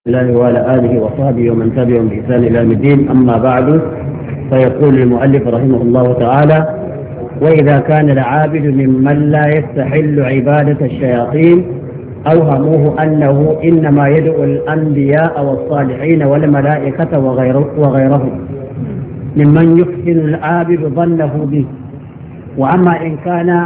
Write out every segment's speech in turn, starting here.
الله وعلى آله وصحبه ومن تبعهم بإحسان إلى يوم الدين. أما بعد، فيقول المؤلف رحمه الله تعالى: وإذا كان العابد ممن لا يستحل عبادة الشياطين أوهموه أنه إنما يدعو الأنبياء والصالحين والملائكة وغيرهم ممن يحسن العابد ظنه به. وأما إن كان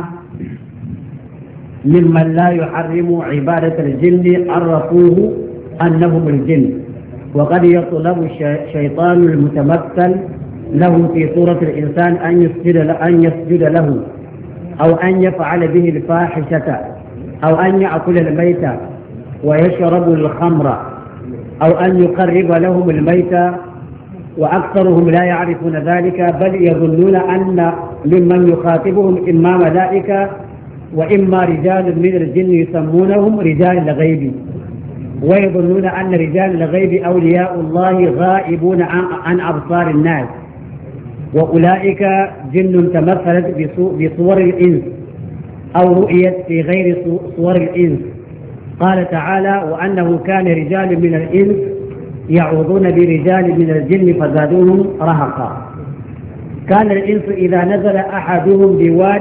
ممن لا يحرم عبادة الجن عرفوه أنهم الجن، وقد يطلب الشيطان المتمثل له في صورة الإنسان أن يسجد له، أو أن يفعل به الفاحشة، أو أن يأكل الميت ويشرب الخمر، أو أن يقرب لهم الميت، وأكثرهم لا يعرفون ذلك، بل يظنون أن ممن يخاطبهم إما ملائكة وإما رجال من الجن يسمونهم رجال الغيب، ويظنون أن رجال الغيب أولياء الله غائبون عن أبصار الناس، وأولئك جن تمثلت بصور الإنس أو رؤيت في غير صور الإنس. قال تعالى: وأنه كان رجال من الإنس يعوذون برجال من الجن فزادوهم رهقا. كان الإنس إذا نزل أحدهم بواد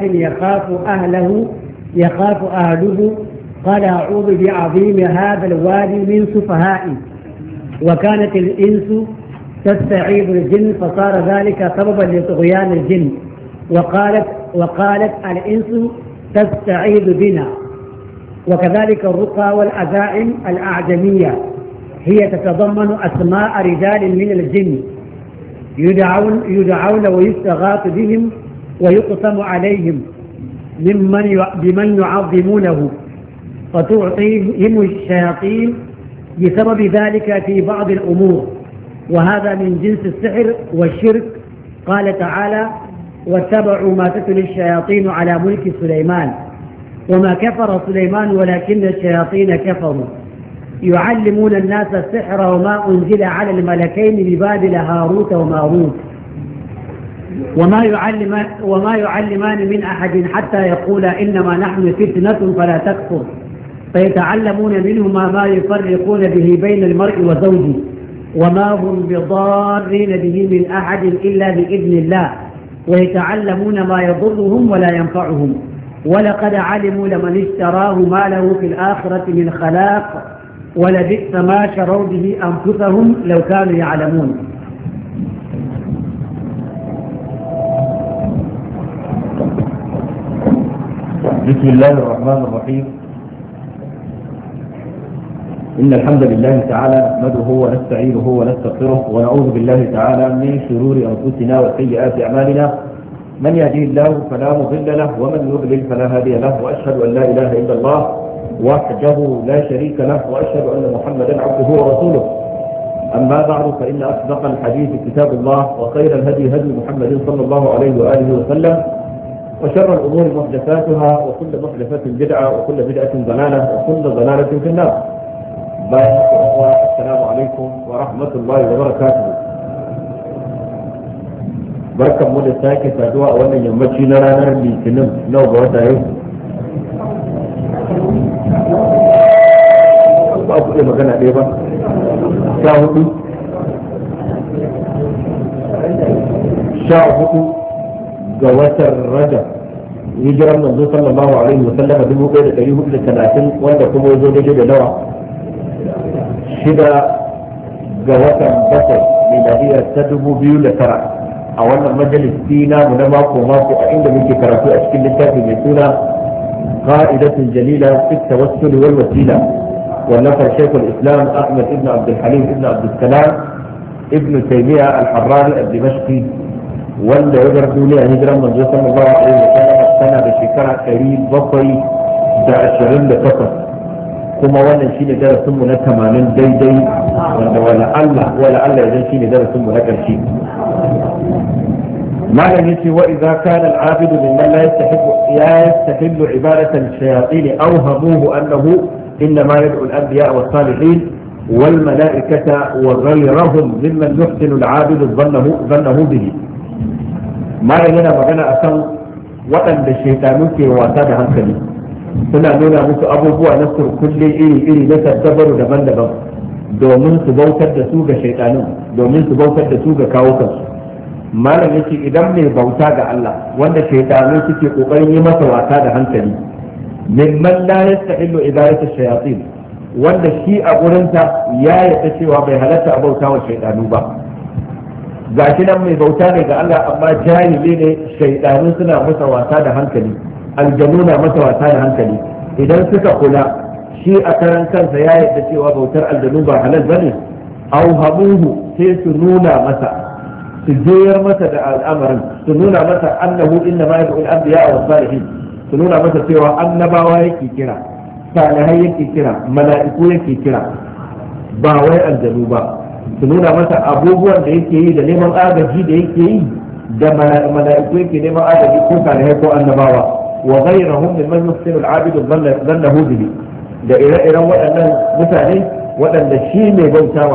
يخاف أهله قال: أعوذ بعظيم هذا الوادي من سفهائي. وكانت الإنس تستعيذ الجن فصار ذلك سببا لطغيان الجن. وقالت الإنس تستعيذ بنا. وكذلك الرقى والعزائم الأعجمية هي تتضمن أسماء رجال من الجن يدعون ويستغاث بهم ويقسم عليهم بمن يعظمونه، فتعطيهم الشياطين بسبب ذلك في بعض الأمور، وهذا من جنس السحر والشرك. قال تعالى: واتبعوا ما تتلو الشياطين على ملك سليمان وما كفر سليمان ولكن الشياطين كفروا يعلمون الناس السحر وما أنزل على الملكين ببابل هاروت وماروت وما يعلمان من أحد حتى يقولا إنما نحن فتنة فلا تكفر، فيتعلمون منهما ما يفرقون به بين المرء وزوجه وما هم بضارين به من أحد إلا بإذن الله، ويتعلمون ما يضرهم ولا ينفعهم، ولقد علموا لمن اشتراه ما له في الآخرة من خلاق ولبئس ما شروا به أنفسهم لو كانوا يعلمون. بسم الله الرحمن الرحيم. إن الحمد لله تعالى نحمده ونستعينه ونستغفره ونعوذ بالله تعالى من شرور أنفسنا وسيئات أعمالنا، من يهديه الله فلا مضل له ومن يضلل فلا هادي له، وأشهد أن لا إله إلا الله وحده لا شريك له، وأشهد أن محمدا عبده ورسوله. أما بعد، فإن أصدق الحديث كتاب الله، وخير الهدي هدي محمد صلى الله عليه وآله وسلم، وشر الأمور محدثاتها، وكل محدثة بدعة، وكل بدعة ضلالة، وكل ضلالة في النار. السلام عليكم ورحمة الله وبركاته. بركة مودة ساكي سادوا أولا يمشي لنا نرمي سنم نو بوتا يو أبو إيه مغانا ديبا شاهدوا جوات الرجل hijiran manzo sallallahu alaihi wa sallam 1430 wanda kuma yazo daidai da nawa 6 ga watan bakwai miladiya ta 2009 a wannan majalisi namu na mako a inda muke karatu a cikin littafi mai suna qa'idatun jalila fi tawassul wal wasila wa nafar shaykh al-islam ahmad ibn abd al-halim ibn abd al-salam ibn taymiyyah al-harrani al-dimashqi wanda ya bar duniya hijiran manzo sallallahu alaihi wa sallam tana da shekara 728, kuma wannan shine darasin mu na 80 daidai, wanda wala Allah idan shine darasin mu na karshe. malam yace: wa idza kana al-abid mimman la yastahillu ibadata ash-shayatin awhamuhu annahu inma yad'u al-anbiya was-salihin والملائكة وغيرهم ممن يحسن العابد ظنه به. ما yana magana akan waɗanda shaitanu ke wasa da hankali, suna nuna musu abubuwa na surkulle iri-iri na saddabaru daban-daban domin su bautar da su ga shaytanun, domin su bautar da su ga kawukansu. malam yace idan mai bauta ga Allah wanda shaytanu suke kokarin yi masa wasa da hankali, mimman la yastahillu ibadatu shayatin, wanda shi a gurinta ya yarda cewa bai halatta a bauta wa shaytanu ba, gashi nan mai bauta ne ga Allah amma jahili ne, shaytanu suna masa wasa da hankali, aljanu na masa wasa da hankali. Idan suka kula shi a karan kansa ya yarda cewa bautar aljanu ba halal bane, au hamuhu sai su nuna masa, su juyar masa da al'amarin, su nuna masa annahu inna ma yad'u al-anbiya wa salihin, su nuna masa cewa annabawa yake kira, salihai yake kira, mala'iku yake kira, ba wai aljanu ba. Su nuna masa abubuwan da yake yi da neman agaji da yake yi da mala'iku yake neman agaji ko salihai ko annabawa, wa ghayrahum mimman yuhsinu al-'abidu dhannahu bihi, da ire-iren waɗannan mutane waɗanda shi mai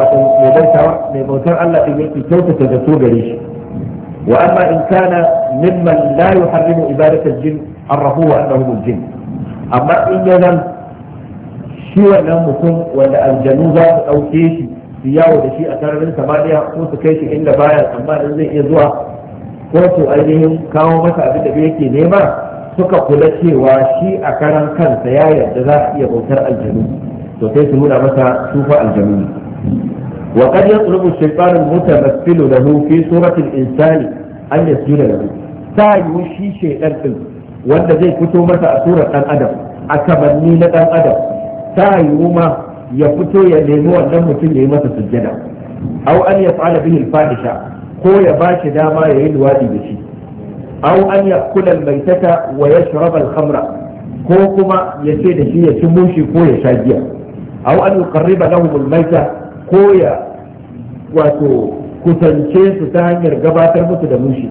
bautar Allah din yake kyautata da su gare shi. Wa amma in kana mimman la yuharrimu ibadatal jinn arrafu wa annahum al-jinn, amma in ya zan shi wannan mutum wanda aljanu za su ɗauke shi su yawo da shi a sararin samaniya ko su kai shi inda baya tsammanin zai iya zuwa, ko su ainihin kawo masa abin da yake nema, suka kula cewa shi a karan kansa ya yarda za su iya bautar aljanu, to sai su nuna masa sufa aljanu. wa qad yatlubu ash-shaytanu al-mutamaththilu lahu fi surati al-insani an yasjuda lahu, ta yi shi shaytan din wanda zai fito masa a surar dan adam, a kamanni na dan adam, ta yi ma ya fito ya nemi wannan mutum ya yi masa sujjada, aw an yaf'ala bihi al-fahisha, ko ya ba shi dama ya yi luwadi da shi, aw an ya'kula al-maytata wa yashraba al-khamra, ko kuma ya ce da shi ya ci mushi ko ya sha giya, aw an yuqarriba lahum al-mayta, ko ya wato kusance su ta hanyar gabatar musu da mushi.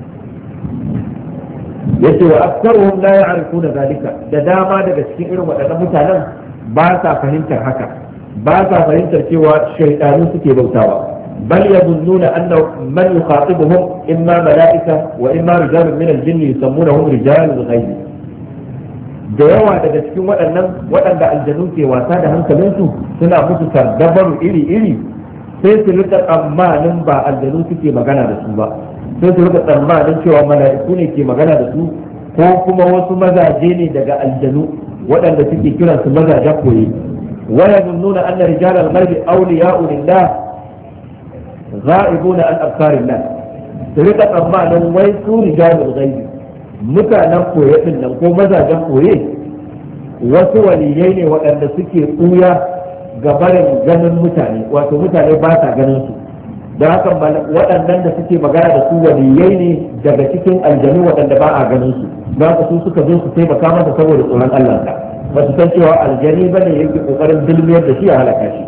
yace wa aktsaruhum la ya'rifuna zalika, da dama daga cikin irin waɗannan mutanen ba sa fahimtar haka, ba sa fahimtar cewa shaytanu suke bautawa, bal yadunnuna anna man yukhatibuhum imma mala'ika wa imma rijalun min al-jinn yusammunahum rijalul ghaib. Da yawa daga cikin waɗanda aljanu ke wasa da hankalinsu suna musu sardabaru iri-iri, sai su rika tsammanin ba aljanu suke magana da su ba, sai su rika tsammanin cewa mala'iku ne ke magana da su, ko kuma wasu mazaje ne daga aljanu waɗanda suke kiran su mazajen koyi. wala nuna anna rijal al-ghaib awliya'u lillah ghaibuna an absarillah, su rika tsammanin wai su rijal al-ghaib mutanen koye din nan ko mazajen koye wasu waliyai ne waɗanda suke ɓuya ga barin ganin mutane, wato mutane ba sa ganin su, da haka waɗannan da suke magana da su waliyai ne daga cikin aljanu waɗanda ba a ganin su, da haka su suka zo su taimaka masa saboda tsoron Allah ka ba su san cewa aljani bane yake kokarin dilmiyar da shi a halaka shi.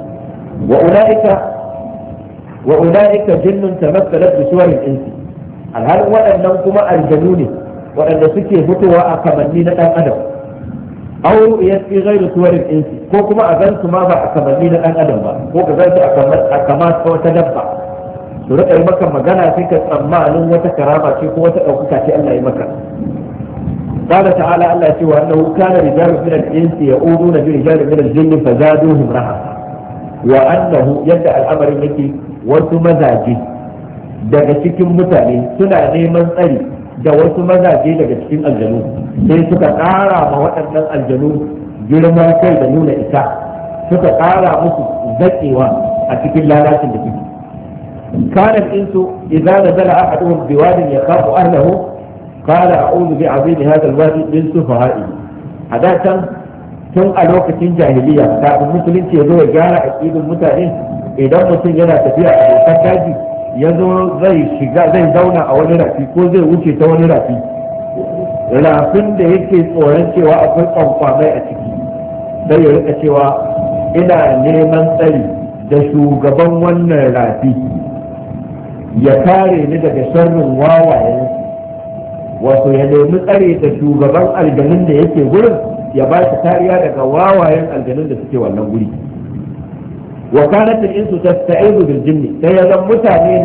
wa ulaika jinnun tamassalat bi suwarin insi, alhalin waɗannan kuma aljanu ne waɗanda suke fitowa a kamanni na ɗan adam, aw yasfi ghayru suwarin insi, ko kuma a gan su ma ba a kamanni na ɗan adam ba, ko ka gan su a kama ta wata dabba, su rika yi maka magana sai ka tsammanin wata karama ce ko wata ɗaukaka ce Allah ya maka. قال تعالى الله سوى أنه كان رجال من الإنس يؤذون برجال من الجن فزادوهم رهقا، وأنه يبدأ الأمر التي وسمزاجي daga cikin mutane suna neman tsari da wasu mazaje daga cikin aljanu, sai suka ƙara ma waɗannan aljanu girman kai da nuna isa, suka ƙara musu zaƙewa a cikin lalacin da suke. kanan insu idza nazala ahaduhum biwadin yakhafu ahlahu قال أعوذ بعظيم هذا الوادي من سفهائي. هذا tun a lokacin jahiliya kafin musulunci ya zo ya gyara aqidun mutane, idan mutum yana tafiya a dokar daji ya zo zai zauna a wani rafi ko zai wuce ta wani rafi, rafin da yake tsoron cewa akwai kwankwamai a ciki, sai ya rika cewa ina neman tsari da shugaban wannan rafi ya kare ni daga sharrin wawayen, wato ya nemi tsare da shugaban aljanun da yake gurin ya ba shi kariya daga wawayen aljanun da suke wannan guri. wa kanat al-insu tasta'izu bil jinni, sai ya zan mutane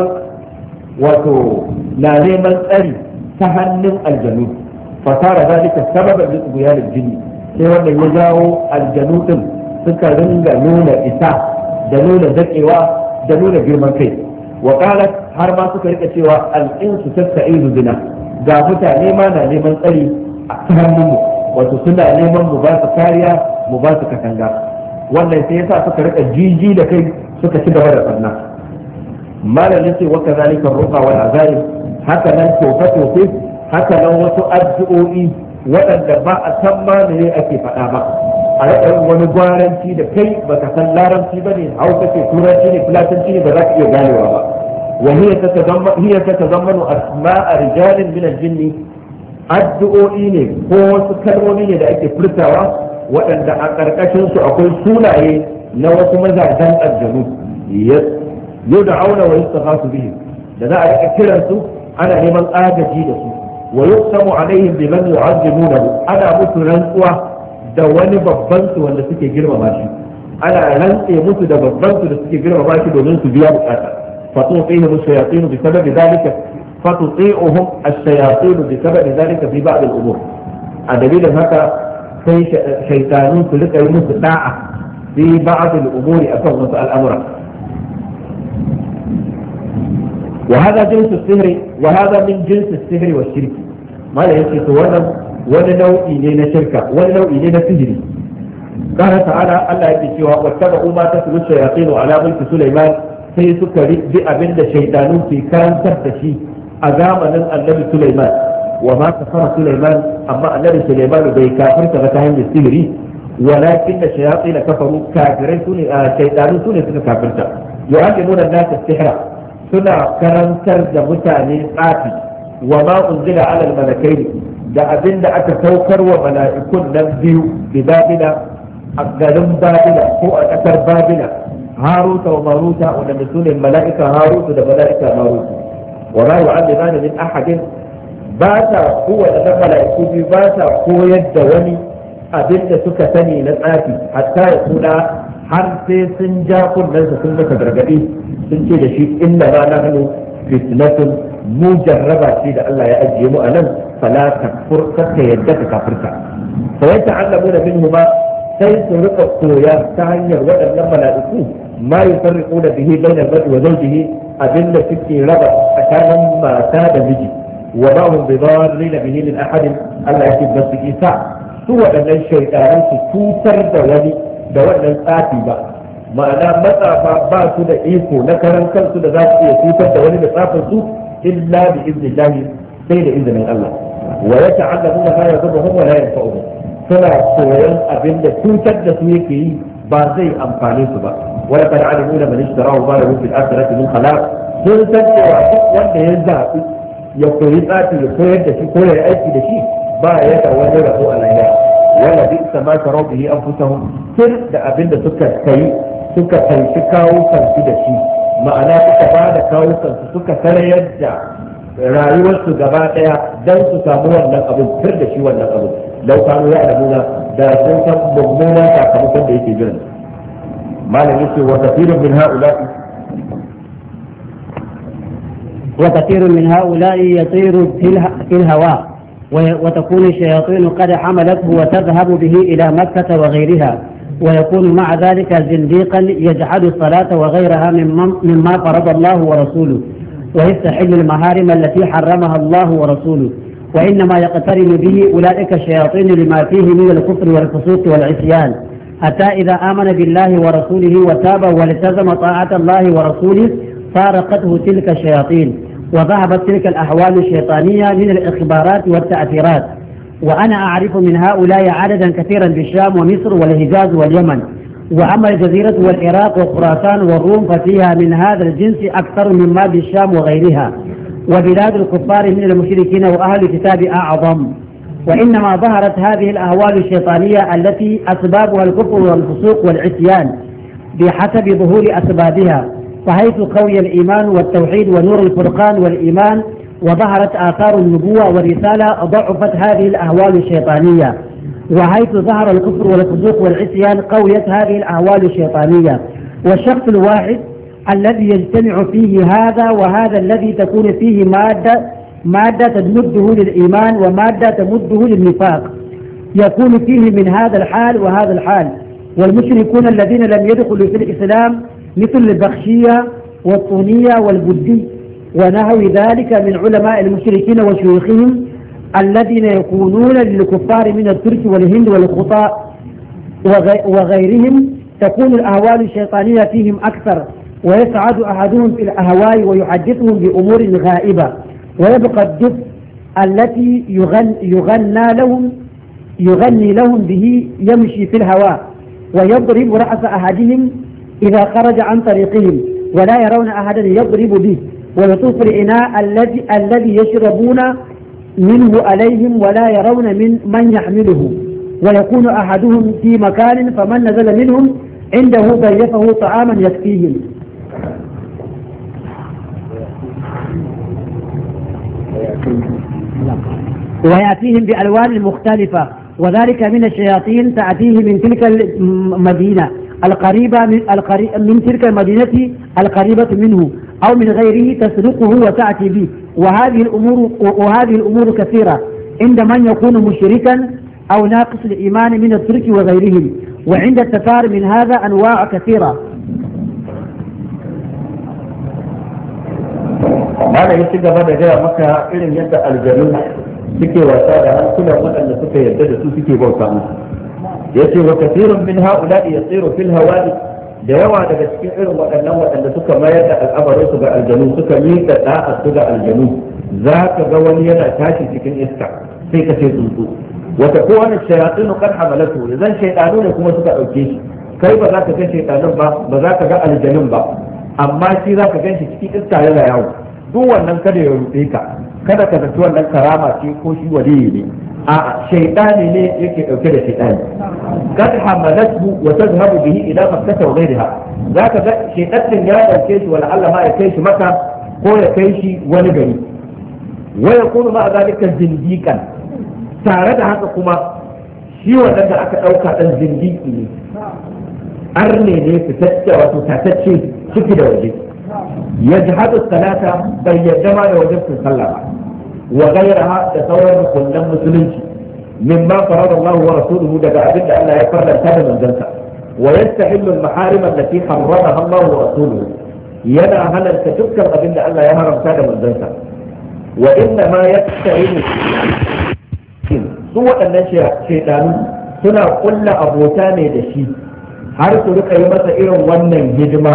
na neman tsari ta hannun aljanu, fa tara zalika sababan li tughyan al-jinni, sai wannan ya jawo aljanu din suka ringa nuna isa da nuna zakewa da nuna girman kai wa qalat har ma suka rika cewa al-insu tasta'izu bina ga mutane ma na neman tsari a hannunmu wato suna neman mu ba su kariya mu ba su katanga wannan sai yasa suka rika jiji da kai suka ci gaba da barna malam yace wa kazalika ruqa wal azari haka nan tofe haka nan wasu addu'o'i waɗanda ba a san ma ne ake faɗa ba a rika wani gwaranci da kai baka san larabci bane hausa ce turanci ne fulatanci ne ba za ka iya ganewa ba وهي تتضمن أسماء رجال من الجن addu'o'i ne ko wasu kalmomi ne da ake furtawa waɗanda a ƙarƙashin su akwai sunaye na wasu mazajen aljanu yau da auna wa yustaghasu bihim da za a rika kiran su ana neman agaji da su wa yuqsamu alaihim biman yu'azzimunahu ana musu rantsuwa da wani babban su wanda suke girmama shi ana rantse musu da babban su da suke girmama shi domin su biya bukata فتطيعهم الشياطين بسبب ذلك فتطيعهم الشياطين بسبب ذلك في بعض الأمور الدليل هكا في شيطانون كلك يمس داعة في بعض الأمور أفضل الأمر وهذا جنس السحر وهذا من جنس السحر والشرك ما لا يمكن ولا نوع إلينا شركة ولا نوع إلينا سحر قال تعالى الله يكفي واتبعوا ما تتلو الشياطين على ملك سليمان sai suka bi abin da shaidanu ke karantar da shi a zamanin annabi Sulaiman wa ma kafara Sulaiman amma annabi Sulaiman bai kafirta ba ta hanyar sihiri walakin da shayatin kafaru kafirai sune shaidanu sune suka kafirta yu'allimuna an-nasa sihra suna karantar da mutane tsafi wa ma unzila ala al-malakaini da abin da aka saukar wa mala'ikun nan biyu bi babila a garin babila ko a ƙasar babila هاروت وماروت ونمسون الملائكة هاروت والملائكة ماروت وما يعلمان من أحد باتا هو أن الملائكة باتا هو يدوني أبن سكتني نسآتي حتى يقول حرسي سنجاق ليس سنة درجئي سنجي لشيء إنما نحن فتنة مجربة سيد الله يأجيم ألم فلا تكفر حتى يدك كفرك فيتعلمون منهما sai su rika koya ta hanyar waɗannan mala'iku ma yufarriquna bihi bayna al-mar'i wa zawjihi abinda suke raba tsakanin mata da miji wa ma hum bidarrin bihi min ahad Allah yake basu isa su waɗannan shaytanan su tutar da wani da wannan tsafi ba ma'ana matsafa ba su da iko na karan kansu da za su iya tutar da wani da tsafin su illa bi idnillahi sai da izinin Allah wa yata'allamuna ma yadurruhum wa la yanfa'uhum suna koyon abin da cutar da su yake yi ba zai amfane su ba wala kad alimuna man ishtarahu ba lahu fil akhirati min khalaq sun san cewa duk wanda ya zaɓi ya koyi tsafi ya koyar da shi ko ya aiki da shi ba ya da wani rabo a lahira wala bi sama tarau bihi anfusahum sir da abin da suka kai kawo kansu da shi ma'ana suka ba da kawo kansu suka sarayar da rayuwarsu gaba daya dan su samu wannan abin fir da shi wannan abin lau kanu ya alamuna da sun san mummunan sakamakon da yake jiran malam yace wa kathirun min ha'ula'i وكثير من هؤلاء يطير في الهواء وتكون الشياطين قد حملته وتذهب به إلى مكة وغيرها ويكون مع ذلك زنديقا يجحد الصلاة وغيرها مما فرض الله ورسوله ويستحل المحارم التي حرمها الله ورسوله وإنما يقترن به أولئك الشياطين لما فيه من الكفر والفسوق والعصيان حتى إذا آمن بالله ورسوله وتاب والتزم طاعة الله ورسوله فارقته تلك الشياطين وذهبت تلك الأحوال الشيطانية من الإخبارات والتأثيرات وأنا أعرف من هؤلاء عددا كثيرا بالشام ومصر والحجاز واليمن وأما الجزيرة والعراق وخراسان والروم ففيها من هذا الجنس أكثر مما بالشام وغيرها وبلاد الكفار من المشركين وأهل الكتاب أعظم وإنما ظهرت هذه الأهوال الشيطانية التي أسبابها الكفر والفسوق والعصيان بحسب ظهور أسبابها فحيث قوي الإيمان والتوحيد ونور الفرقان والإيمان وظهرت آثار النبوة والرسالة ضعفت هذه الأهوال الشيطانية وحيث ظهر الكفر والفسوق والعصيان قويت هذه الأهوال الشيطانية والشخص الواحد الذي يجتمع فيه هذا وهذا الذي تكون فيه مادة تمده للإيمان ومادة تمده للنفاق يكون فيه من هذا الحال وهذا الحال والمشركون الذين لم يدخلوا في الإسلام مثل البخشية والطونية والبدي ونحو ذلك من علماء المشركين وشيوخهم الذين يكونون للكفار من الترك والهند والخطاء وغيرهم، تكون الأهوال الشيطانية فيهم أكثر، ويسعد أحدهم في الأهواء ويحدثهم بأمور غائبة، ويبقى الدف التي يغني لهم به يمشي في الهواء، ويضرب رأس أحدهم إذا خرج عن طريقهم، ولا يرون أحدا يضرب به، ويطوف الإناء الذي يشربون منه عليهم ولا يرون من يحمله، ويكون أحدهم في مكان فمن نزل منهم عنده ضيفه طعاما يكفيهم. ويأتيهم بألوان مختلفة، وذلك من الشياطين تأتيه من تلك المدينة القريبة من تلك المدينة القريبة منه أو من غيره تسرقه وتأتي به. وهذه الأمور كثيرة عند من يكون مشركا أو ناقص الإيمان من الترك وغيرهم، وعند التتار من هذا أنواع كثيرة. هذا يتجب هذا جاء مكة إلى يدى الجنوب سكي وسادة كل أن سكي يدد سكي بوكا يسير وكثير من هؤلاء يصير في الهواء da yawa daga cikin irin waɗannan waɗanda suka mayar da al'amarin su ga aljanu suka miƙa da'a su ga aljanu za ka ga wani yana tashi cikin iska sai ka ce tsuntsu wata ko wani shayatinu kan hamalatu zan shaidanu ne kuma suka ɗauke shi kai ba za ka ga shaidanun ba za ka ga aljanun ba amma shi za ka gan shi cikin iska yana yawo duk wannan kada ya ruɗe ka kada ka zaci wannan karama ce ko shi waliyi ne a'a shaidani ne yake ɗauke da shaidani kad hamalatu wa tadhhabu bihi ila makkah wa ghayriha zaka ga shaidanin ya dauke shi wala Allah ma ya kai shi maka ko ya kai shi wani gari wa yakunu ma zalika zindiqan tare da haka kuma shi wannan da aka dauka dan zindiki ne arne ne fitacce wato tatacce ciki da waje yajhadu salata bai yadda ma da wajibin sallah ba wa ghayraha da sauran rukunan musulunci مما فرض الله ورسوله دقا أبدا أن لا يفرد هذا من جنسة ويستحل المحارم التي حرمها الله ورسوله ينا هلا تذكر أبدا أن لا يهرم هذا من جنسة وإنما يستحل سوى أن شيطان سنة قل أبوتاني دشي حرص لك يمسا إيرون ونن هجمة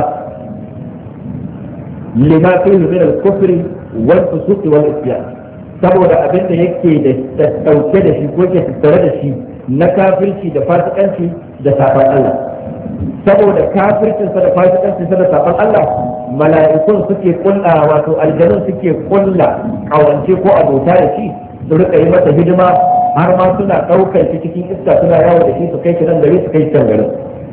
لما فيه من الكفر والفسوق والإسيان saboda abin da yake da dauke da shi ko ke tattare da shi na kafirci da fasikanci da saban Allah saboda kafircinsa da fasikancinsa da saban Allah mala'ikun suke kulla wato aljanun suke kulla kawance ko abota da shi su rika yi masa hidima har ma suna daukar shi cikin iska suna yawo da shi su kai shi nan gari su kai can garin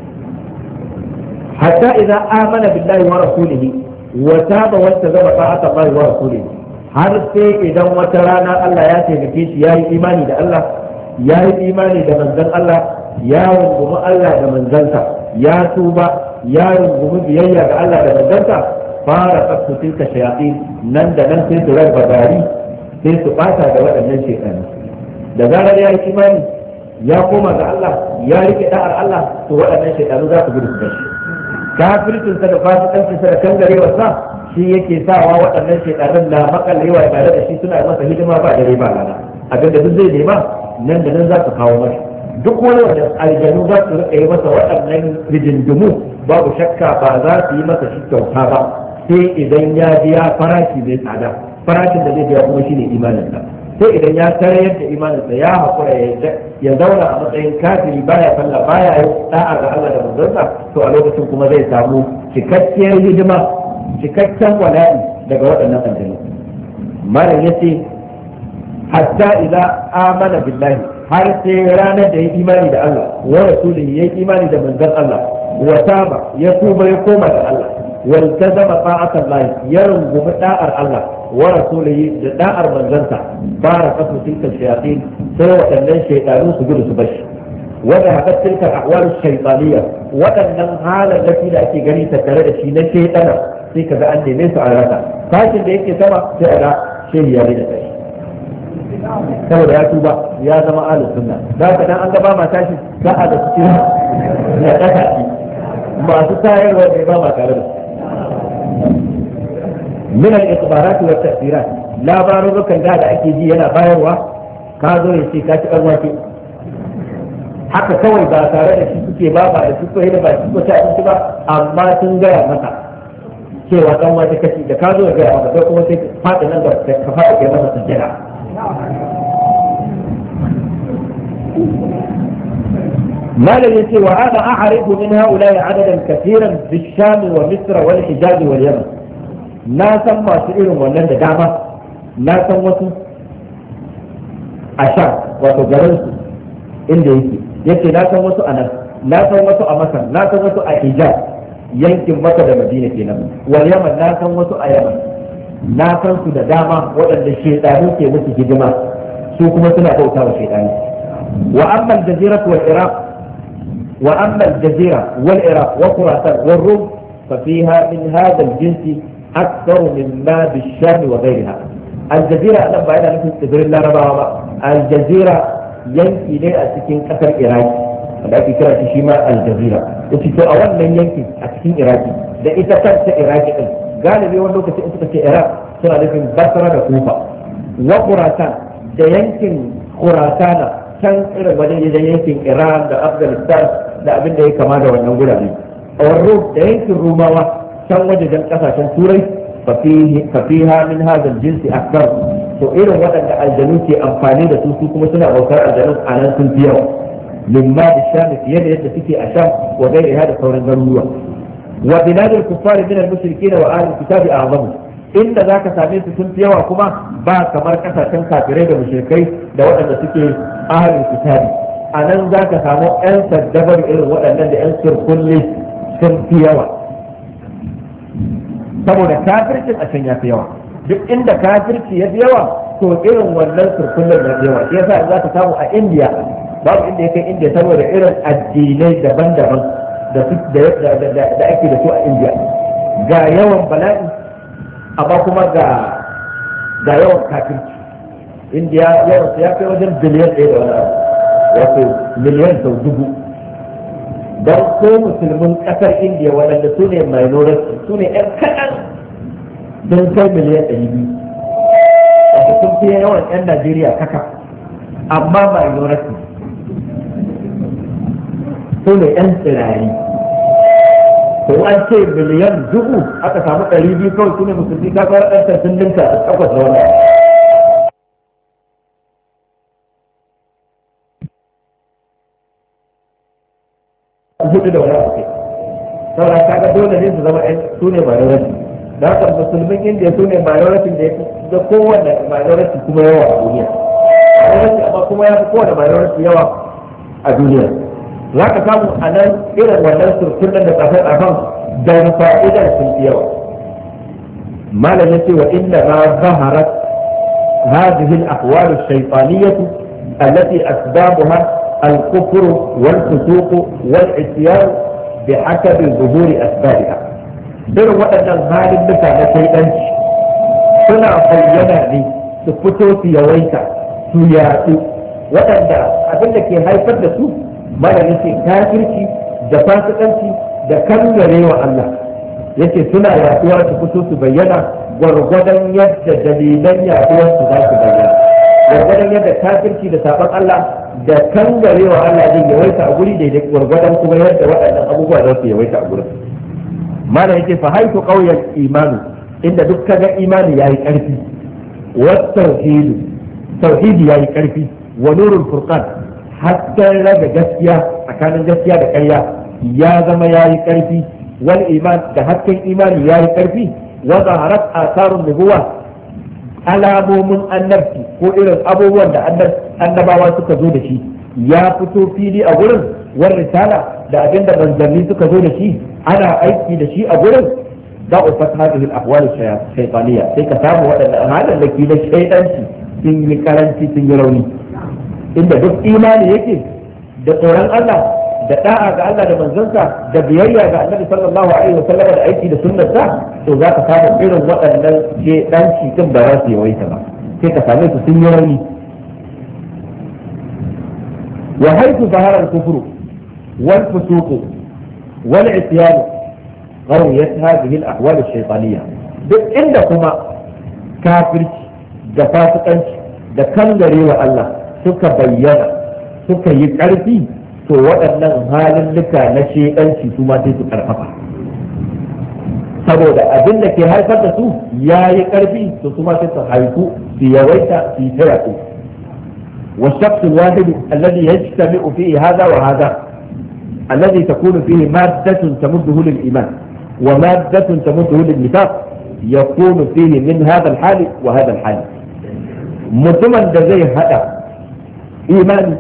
hatta idza amana billahi wa rasulihi wa taba wa tazama ta'ata Allah wa rasulihi har sai idan wata rana Allah ya taimake shi ya yi imani da Allah ya yi imani da manzon Allah ya rungumi Allah da manzansa ya tuba ya rungumi biyayya ga Allah da manzansa fara tsaftu tilka shayatin nan da nan sai su rarraba gari sai su bata da waɗannan shekaru da zarar ya yi imani ya koma ga Allah ya rike da'ar Allah to waɗannan shekaru za su gudu su gashi kafircinsa da fasikancinsa da kangarewarsa shi yake sawa waɗannan shekarun na makalewa tare da shi suna masa hidima ba dare ba rana abinda duk zai nema nan da nan za su kawo masa duk wani wanda aljanu za su rika yi masa waɗannan rijindimu babu shakka ba za su yi masa shi kyauta ba sai idan ya biya farashi zai tsada farashin da zai biya kuma shine imaninsa sai idan ya tarayar da imaninsa ya haƙura ya zauna a matsayin kafiri baya sallah baya yi da'a ga Allah da manzonsa to a lokacin kuma zai samu cikakkiyar hidima cikakken wala'i daga waɗannan aljanu malam yace hatta idza amana billahi har sai ranar da ya imani da Allah wa rasulihi ya imani da manzon Allah wa taba ya tuba ya koma da Allah wal tazama ta'atan Allah ya rungumi da'ar Allah wa rasulihi da da'ar manzansa bara kasu tilka shayatin sai waɗannan shaytanu su gudu su bashi wanda haka tilka ahwal shaytaniyya waɗannan halan da ake gani tattare da shi na shaytana sai ka ga an neme su a rasa fashin da yake sama sai a ga shehi ya da kai saboda ya tuba ya zama ahlus sunna da ka dan an gaba mata shi za a da cikin ya daka shi masu tayarwa ne ba ma tare da su min al-ikhbarat wa at-ta'thirat labarukan da ake ji yana bayarwa ka zo ya ce ka ci dan wake haka kawai ba tare da shi suke ba da su ko ba su ko ta abinci ba amma sun gaya masa cewa dan wake kaci da ka zo ya gaya masa sai kuma sai fada nan da ka fada kai masa sujjada malam yace wa ana a'rifu min ha'ula'i adadan katiran bi-sham wa misr wal hijaz wal yaman na san masu irin wannan da dama na san wasu a sham wato garin su inda yake na san wasu a nan na san wasu a masar na san wasu a hijaz yankin maka da madina kenan wal yaman na san wasu a yaman na san su da dama waɗanda shedanu ke musu hidima su kuma suna bauta wa shedanu wa amma al-jazira wal iraq wa amma al-jazira wal iraq wa khurasan wal rum fa fiha min hadha al-jins akthar mimma bi-sham wa ghayriha al-jazira nan ba yana nufin tsibirin larabawa ba al-jazira yanki ne a cikin kasar iraki da ake kira shi ma al-jazira yace to a wannan yankin a cikin iraki da ita kanta iraki din galibi wani lokaci in suka ce iraq suna nufin basra da kufa wa khurasan da yankin khurasana can irin wajen yankin iran da afghanistan da abin da ya kama da wannan gurare a warro da yankin rumawa can wajen kasashen turai fafiha min hadal jinsi akbar to irin waɗanda aljanu ke amfani da su kuma suna bautar aljanu a nan sun fi yawa mimma da sham fiye da yadda suke a sham wa gairiha da sauran garuruwa wa biladul kuffari min al-mushrikeena wa ahli kitabi a'zamu inda zaka same su sun fi yawa kuma ba kamar kasashen kafirai da mushrikai da waɗanda suke ahli kitabi a nan zaka samu ƴan saddabar irin waɗannan da ƴan surkulli sun fi yawa saboda kafircin a can ya fi yawa duk inda kafirci ya fi yawa to irin wannan surkullin ya fi yawa shi yasa za ka samu a indiya babu inda ya kai indiya saboda irin addinai daban-daban da ake da su a indiya ga yawan bala'i amma kuma ga yawan kafirci indiya yawan ya kai wajen biliyan ɗaya da wani abu wato miliyan sau 1000 don ko musulmin ƙasar indiya waɗanda su ne minority su ne 'yan kaɗan don kai miliyan 200 wato sun fi yawan 'yan najeriya kaka amma minority su ne 'yan tsirari to an ce miliyan 1000 aka samu 200 kawai su ne musulmi ka kawar ɗan sun dinka a takwas da wannan hudu da wani abu kai sauran kaga dole ne su zama su ne minority da haka musulmin indiya su ne minority da ya fi da kowane minority kuma yawa a duniya minority amma kuma ya fi kowane minority yawa a duniya za ka samu a nan irin wannan surkunan da tsafai a kan don fa'idar sun fi yawa malam ya ce wa inda ma zaharat هذه الأحوال الشيطانية التي أسبابها الكفر والفسوق والعصيان بحسب ظهور أسبابها irin waɗannan halin mutane shaidanci suna bayyana ne su fito su yawaita su yaɗu waɗanda abin da ke haifar da su mana yace kafirci da fasikanci da kangarewa Allah yace suna yaɗuwa su fito su bayyana gwargwadon yadda dalilan yaɗuwar su za su bayyana gwargwadon yadda kafirci da saban Allah da kangarewa Allah zai yawaita a guri daidai gwargwadon kuma yadda waɗannan abubuwa za su yawaita a gurin mana yake fa haitu qawyan imanu inda duk kaga imani yayi karfi wa tauhidi yayi karfi wa nurul furqan hatta raga gaskiya tsakanin gaskiya da ƙarya ya zama yayi karfi wal iman da hakkin imani yayi karfi wa zaharat atharun nubuwa alamomin annabci ko irin abubuwan da annabawa suka zo da shi ya fito fili a gurin war risala da abinda manzanni suka zo da shi ana aiki da shi a gurin ضعفت هذه الأحوال الشيطانية سيكا سامو هذا الذي لا شيطانتي سن يكرنتي سن يروني إن دك إيماني يكي da tsoron Allah da da'a ga Allah da manzansa da biyayya ga Annabi sallallahu alaihi wa sallam da aiki da sunnarsa to za ka samu irin waɗannan shedanci din ba za su yawaita ba sai ka same su sun yi rauni wa haythu zahara al-kufru wal fusuq wal isyan qawiyat hadhihi al-ahwal ash-shaytaniyya duk inda kuma kafirci da fasikanci da kangarewa Allah suka bayyana suka yi ƙarfi to waɗannan halulluka na shedanci su ma sai su karfafa saboda abin da ke haifar da su ya yi ƙarfi to su ma sai su haifu su yawaita su yi ta yaƙo والشخص الواحد الذي يجتمع فيه هذا وهذا الذي تكون فيه مادة تمده للإيمان ومادة تمده للنفاق يكون فيه من هذا الحال وهذا الحال متمن da zai hada imani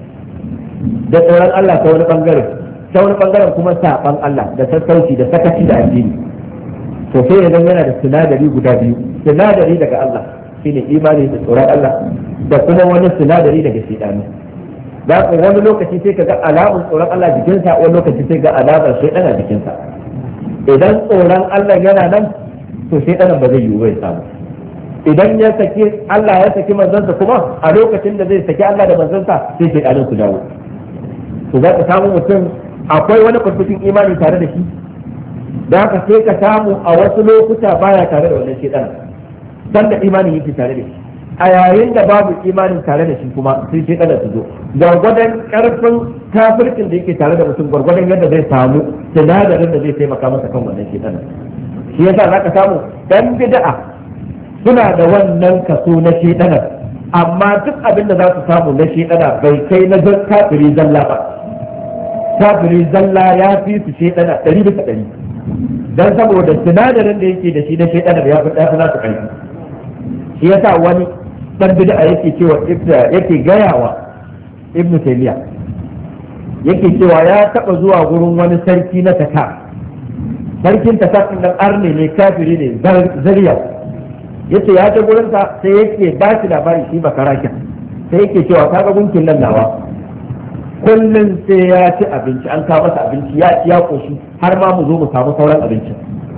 da tsoron Allah ta wani bangaren kuma saban Allah da sassauci da sakaci da addini to sai idan yana da sinadari guda biyu sinadari daga Allah shine imani da tsoron Allah da kuma wani sinadari daga shaytani da wani lokaci sai kaga alamun tsoron Allah jikinsa wani lokaci sai ga alamar shaytan a jikinsa idan tsoron Allah yana nan to shaytanin ba zai yiwu bai samu idan ya saki Allah ya saki manzansa kuma a lokacin da zai saki Allah da manzansa sai shaytanin su dawo to za ka samu mutum akwai wani kurkushin imani tare da shi da haka sai ka samu a wasu lokuta baya tare da wannan shaytanin sanda imani yake tare da shi a yayin da babu imanin tare da shi kuma sai shaytanin su zo gwargwadon karfin kafircin da yake tare da mutum gwargwadon yadda zai samu sinadarin da zai taimaka masa kan wannan shaytanin shi yasa za ka samu dan bid'a suna da wannan kaso na shaytanin amma duk abin da za su samu na shaytana bai kai na kafiri zalla ba kafiri zalla ya fi su shaytana 100% dan saboda sinadarin da yake da shi na shaytana ya fi ɗaya za su kai shi yasa wani dan bid'a yake cewa yake gayawa ibn taymiya yake cewa ya taba zuwa gurin wani sarki na taka sarkin taka din dan arne ne kafiri ne zariya yace ya ta gurin sa sai yake ba shi labari shi bakarakin sai yake cewa kaga gunkin nan nawa kullun sai ya ci abinci an kawo masa abinci ya ci ya koshi har ma mu zo mu samu sauran abinci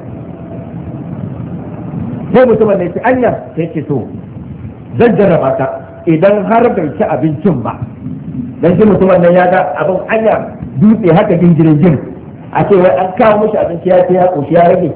sai mutumin da yake anya sai yake to zan jarraba ka idan har bai ci abincin ba dan shi mutumin nan ya ga abin anya dutse haka jinjirin jin a ce wai an kawo mishi abinci ya ce ya koshi ya rage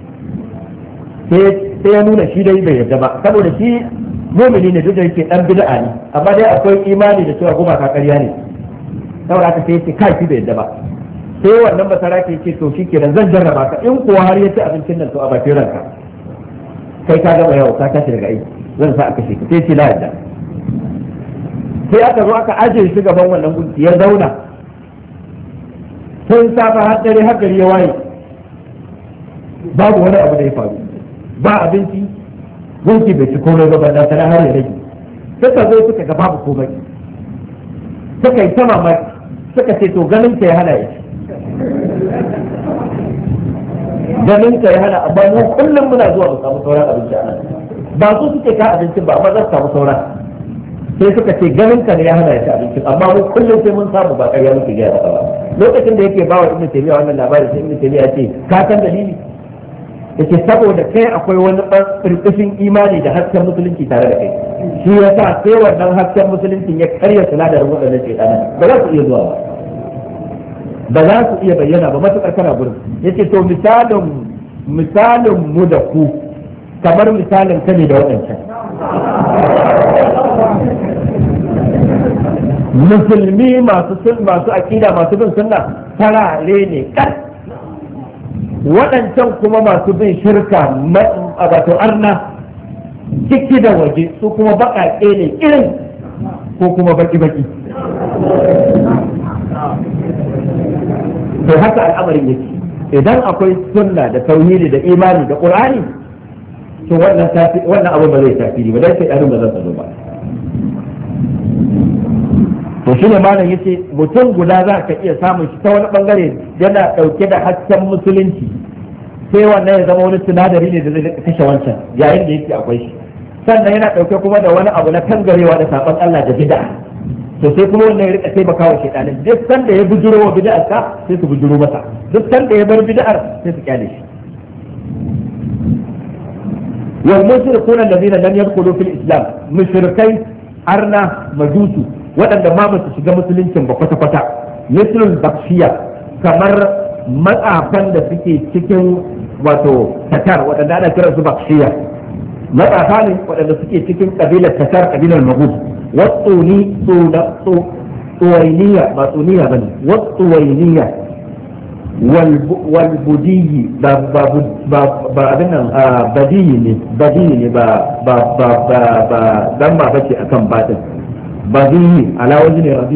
sai ya nuna shi dai bai yarda ba saboda shi mumini ne duk da yake dan bid'a ne amma dai akwai imani da cewa gumaka ƙarya ne saboda haka sai yake kai shi bai yarda ba sai wannan basara ke ce to shikenan zan jarraba ka in kuwa har ya ci abincin nan to a bakin ranka kai ka gama yau ka tashi daga aiki zan sa aka shi sai ce la yarda sai aka zo aka ajiye shi gaban wannan gunki ya zauna sun safa har dare har gari ya waye babu wani abu da ya faru ba abinci gunki bai ci komai ba banda tana har ya rage suka zo suka ga babu komai suka yi ta mamaki suka ce to ganin ka ya hana ya ganin ka ya hana amma mu kullum muna zuwa mu samu sauran abinci a nan ba su suke ka abincin ba amma za su samu sauran sai suka ce ganin ka ne ya hana ya ci abincin amma mu kullum sai mun samu ba ƙarya muke gaya ba lokacin da yake bawa ibnu taymiya wannan labarin sai ibnu taymiya ce ka san dalili yace saboda kai akwai wani ɓarɓishin imani da hasken musulunci tare da kai shi yasa sai wannan hasken musuluncin ya karya sinadarin waɗannan shaidanan ba za su iya zuwa ba za su iya bayyana ba matuƙar kana gurin yace to misalin mu da ku kamar misalin ka ne da waɗancan musulmi masu akida masu bin sunna farare ne kan waɗancan kuma masu bin shirka wato arna ciki da waje su kuma baƙaƙe ne irin ko kuma baki-baki to haka al'amarin yake idan akwai sunna da tauhidi da imani da qur'ani to wannan abu ba zai tasiri ba dan sai ɗarin ba zan zo ba to shine malam yace mutum guda za ka iya samun shi ta wani bangare yana dauke da hasken musulunci sai wannan ya zama wani sinadari ne da zai kashe wancan yayin da yake akwai shi sannan yana dauke kuma da wani abu na kangarewa da saban Allah da bid'a to sai kuma wannan ya rika taimaka wa shedanin duk sanda ya bujuro wa bid'ar ka sai su bujuro masa duk sanda ya bar bid'ar sai su kyale shi wal mushrikuna alladhina lam yadkhulu fil islam mushrikai arna majusu waɗanda ma ba su shiga musuluncin ba kwata-kwata mislul bakshiya kamar matsafan da suke cikin wato tatar waɗanda ana kiransu bakshiya, matsafa ne waɗanda suke cikin ƙabilar tatar, ƙabilar magud. watsuni tsuwainiya ba tsuniya bane, watsuwainiya walbudiyi ba abin nan badiyi ne ba dan ba bace akan batin badiyi ala wajen rabi.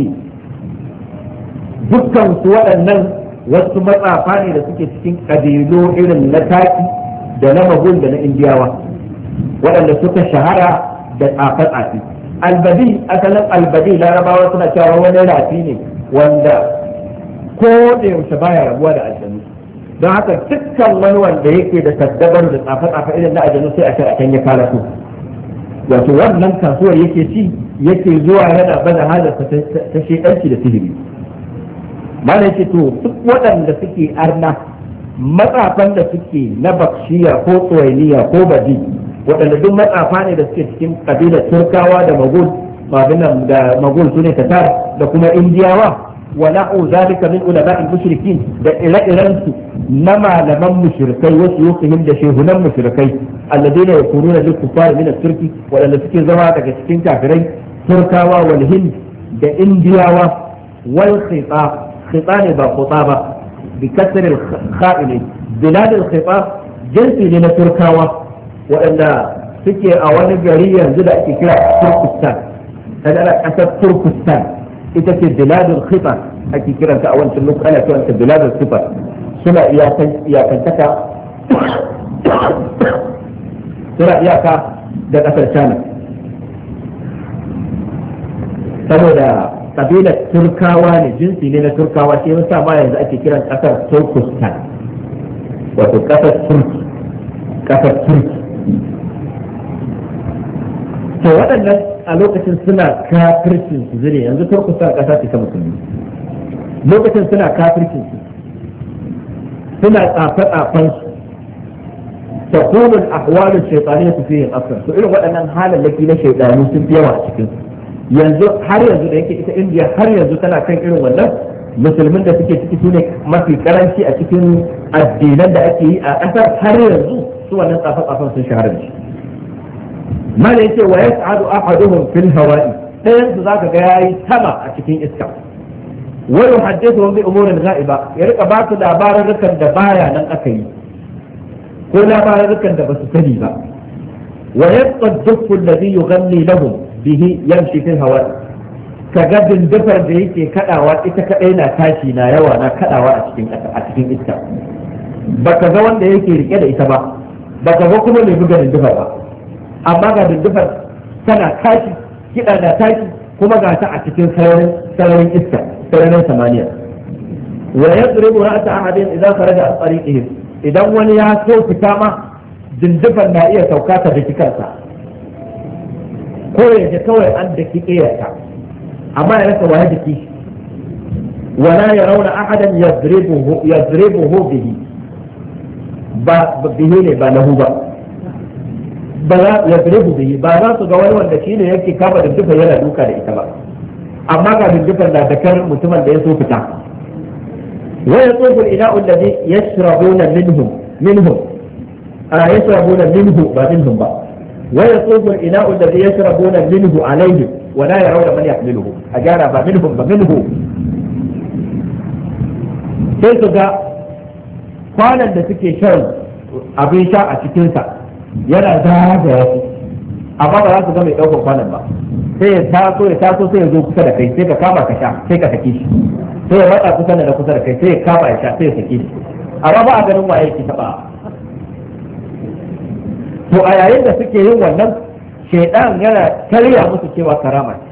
dukkan su waɗannan wasu matsafa ne da suke cikin ƙabilu irin na taki da na magul da na indiyawa waɗanda suka shahara da tsafe-tsafe. Albadi, asalin albadi larabawa suna cewa wani rafi ne wanda ko da yaushe baya rabuwa da aljanu, don haka dukkan wani wanda yake da taddabar da tsafe-tsafe irin na aljanu sai a ce a can ya fara su, wato wannan kasuwar yake ci yake zuwa yana bada halarsa ta shekanci da sihiri. mana ce to duk waɗanda suke arna matsafan da suke na bakshiya ko tsoyaniya ko badi, waɗanda duk matsafa ne da suke cikin ƙabilar turkawa da magul da magul su ne tatar da kuma indiyawa, wa na'u zalika min ulama'il mushrikin da ire-iren su na malaman mushrikai wasu yuqihim da shehunan mushrikai alladheena yakununa lil kuffar min at-turki, waɗanda suke zama daga cikin kafirai turkawa wal hind da indiyawa wal khita ne ba khuta ba bi kasr al-kha'il bilad al-khita jinsi ne na turkawa waɗanda suke a wani gari yanzu da ake kira Turkistan, kada ana ƙasar Turkistan ita ce biladul khita ake kiranta a wancan lokaci ana kiranta biladul khita, suna iyakantaka suna iyaka da ƙasar China saboda kabilar Turkawa ne, jinsi ne na Turkawa, shi yasa ma yanzu ake kiran ƙasar Turkistan, wato ƙasar Turki. to waɗannan a lokacin suna kafircin su zire, yanzu Turkistan ƙasa ce ta musulmi, lokacin suna kafircin su suna tsafe-tsafen su ta kunun ahwalin shaitani su fiye asar, to irin waɗannan halallaki na shaitanu sun fi yawa a cikin yanzu har yanzu da yake ita Indiya har yanzu tana kan irin wannan musulmin da suke ciki su ne mafi karanci a cikin addinan da ake yi a ƙasar, har yanzu su wannan tsafe-tsafen sun shahara da shi. mana yake wa yas'adu ahaduhum fil hawa'i, ɗayan su zaka ga yayi sama a cikin iska, wa yuhaddithu bi umurin ghaiba, ya rika ba su labarukan da baya nan aka yi ko labarukan da basu sani ba. wa yasqaddu alladhi yughanni lahum bihi yamshi fil hawa'i, kaga dindifar da yake kadawa ita kadai na tashi na yawa na kadawa a cikin iska, baka ga wanda yake rike da ita ba, baka ga kuma mai buga dindifar ba, amma ga dindifar tana tashi, kiɗa na tashi, kuma ga ta a cikin sararin iska, sararin samaniya. wa yadribu ra'sa ahadin idan kharaja an tariqihi, idan wani ya so fita ma dindifar na iya sauka ta da kansa, ko ya ji kawai an da kiyarta, amma ya rasa waye da kishi. wala yarawna ahadan yadribuhu bihi, ba bihi ne ba lahu ba, ba za ya birebu da yi, ba za su ga wani wanda shi ne yake kama dindufa yana duka da ita ba, amma ga dindufan da dakar mutumin da ya so fita. wa yatufu al-ina'u alladhi yashrabuna minhu ba minhum ba, wa yatufu al-ina'u alladhi yashrabuna minhu alayhi wa la yarawna man yahmiluhu, a gyara ba minhum ba minhu. sai su ga kwanan da suke shan abin sha a cikinsa yana zagaya su, amma ba za su ga mai ɗaukar kwanan ba, sai ya taso sai ya zo kusa da kai, sai ka kama ka sha, sai ka sake shi, sai ya matsa kusa da kusa da kai, sai ya kama ya sha, sai ya sake shi, amma ba a ganin waye ki taɓa. to a yayin da suke yin wannan, shaidan yana karya musu cewa karama ce.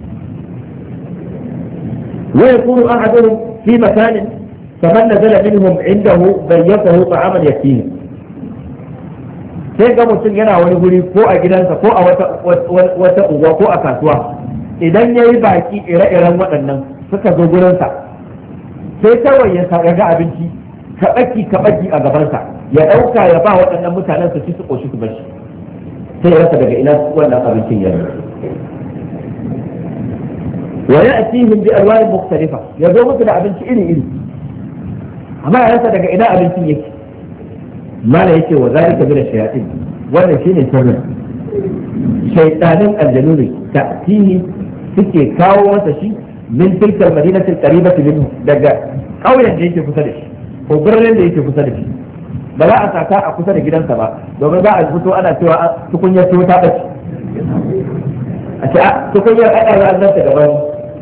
wa yakunu ahaduhum fi makanin faman nazala minhum indahu bayyatahu ta'aman yakin, sai ga mutum yana wani guri ko a gidansa ko a wata unguwa ko a kasuwa, idan ya yi baki ire-iren waɗannan suka zo gurinsa, sai kawai ya ga abinci kaɓaki a gabansa, ya ɗauka ya ba waɗannan mutanen su ci su ƙoshi su bashi, sai ya rasa daga ina wannan abincin ya yi. wa ya'tihim bi alwanin mukhtalifa, ya zo musu da abinci iri-iri, amma ya rasa daga ina abincin yake mala yake wa zalika bil shayatin wannan shine sirrin shaytanin aljanu ne ta'tihi suke kawo masa shi min tilkal madinatil qaribati minhu daga kauyen da yake kusa da shi ko birnin da yake kusa da shi ba za a saka a kusa da gidansa ba domin za a fito ana cewa tukunyar tuwo ta bace a ce tukunyar ana za a zanta gaban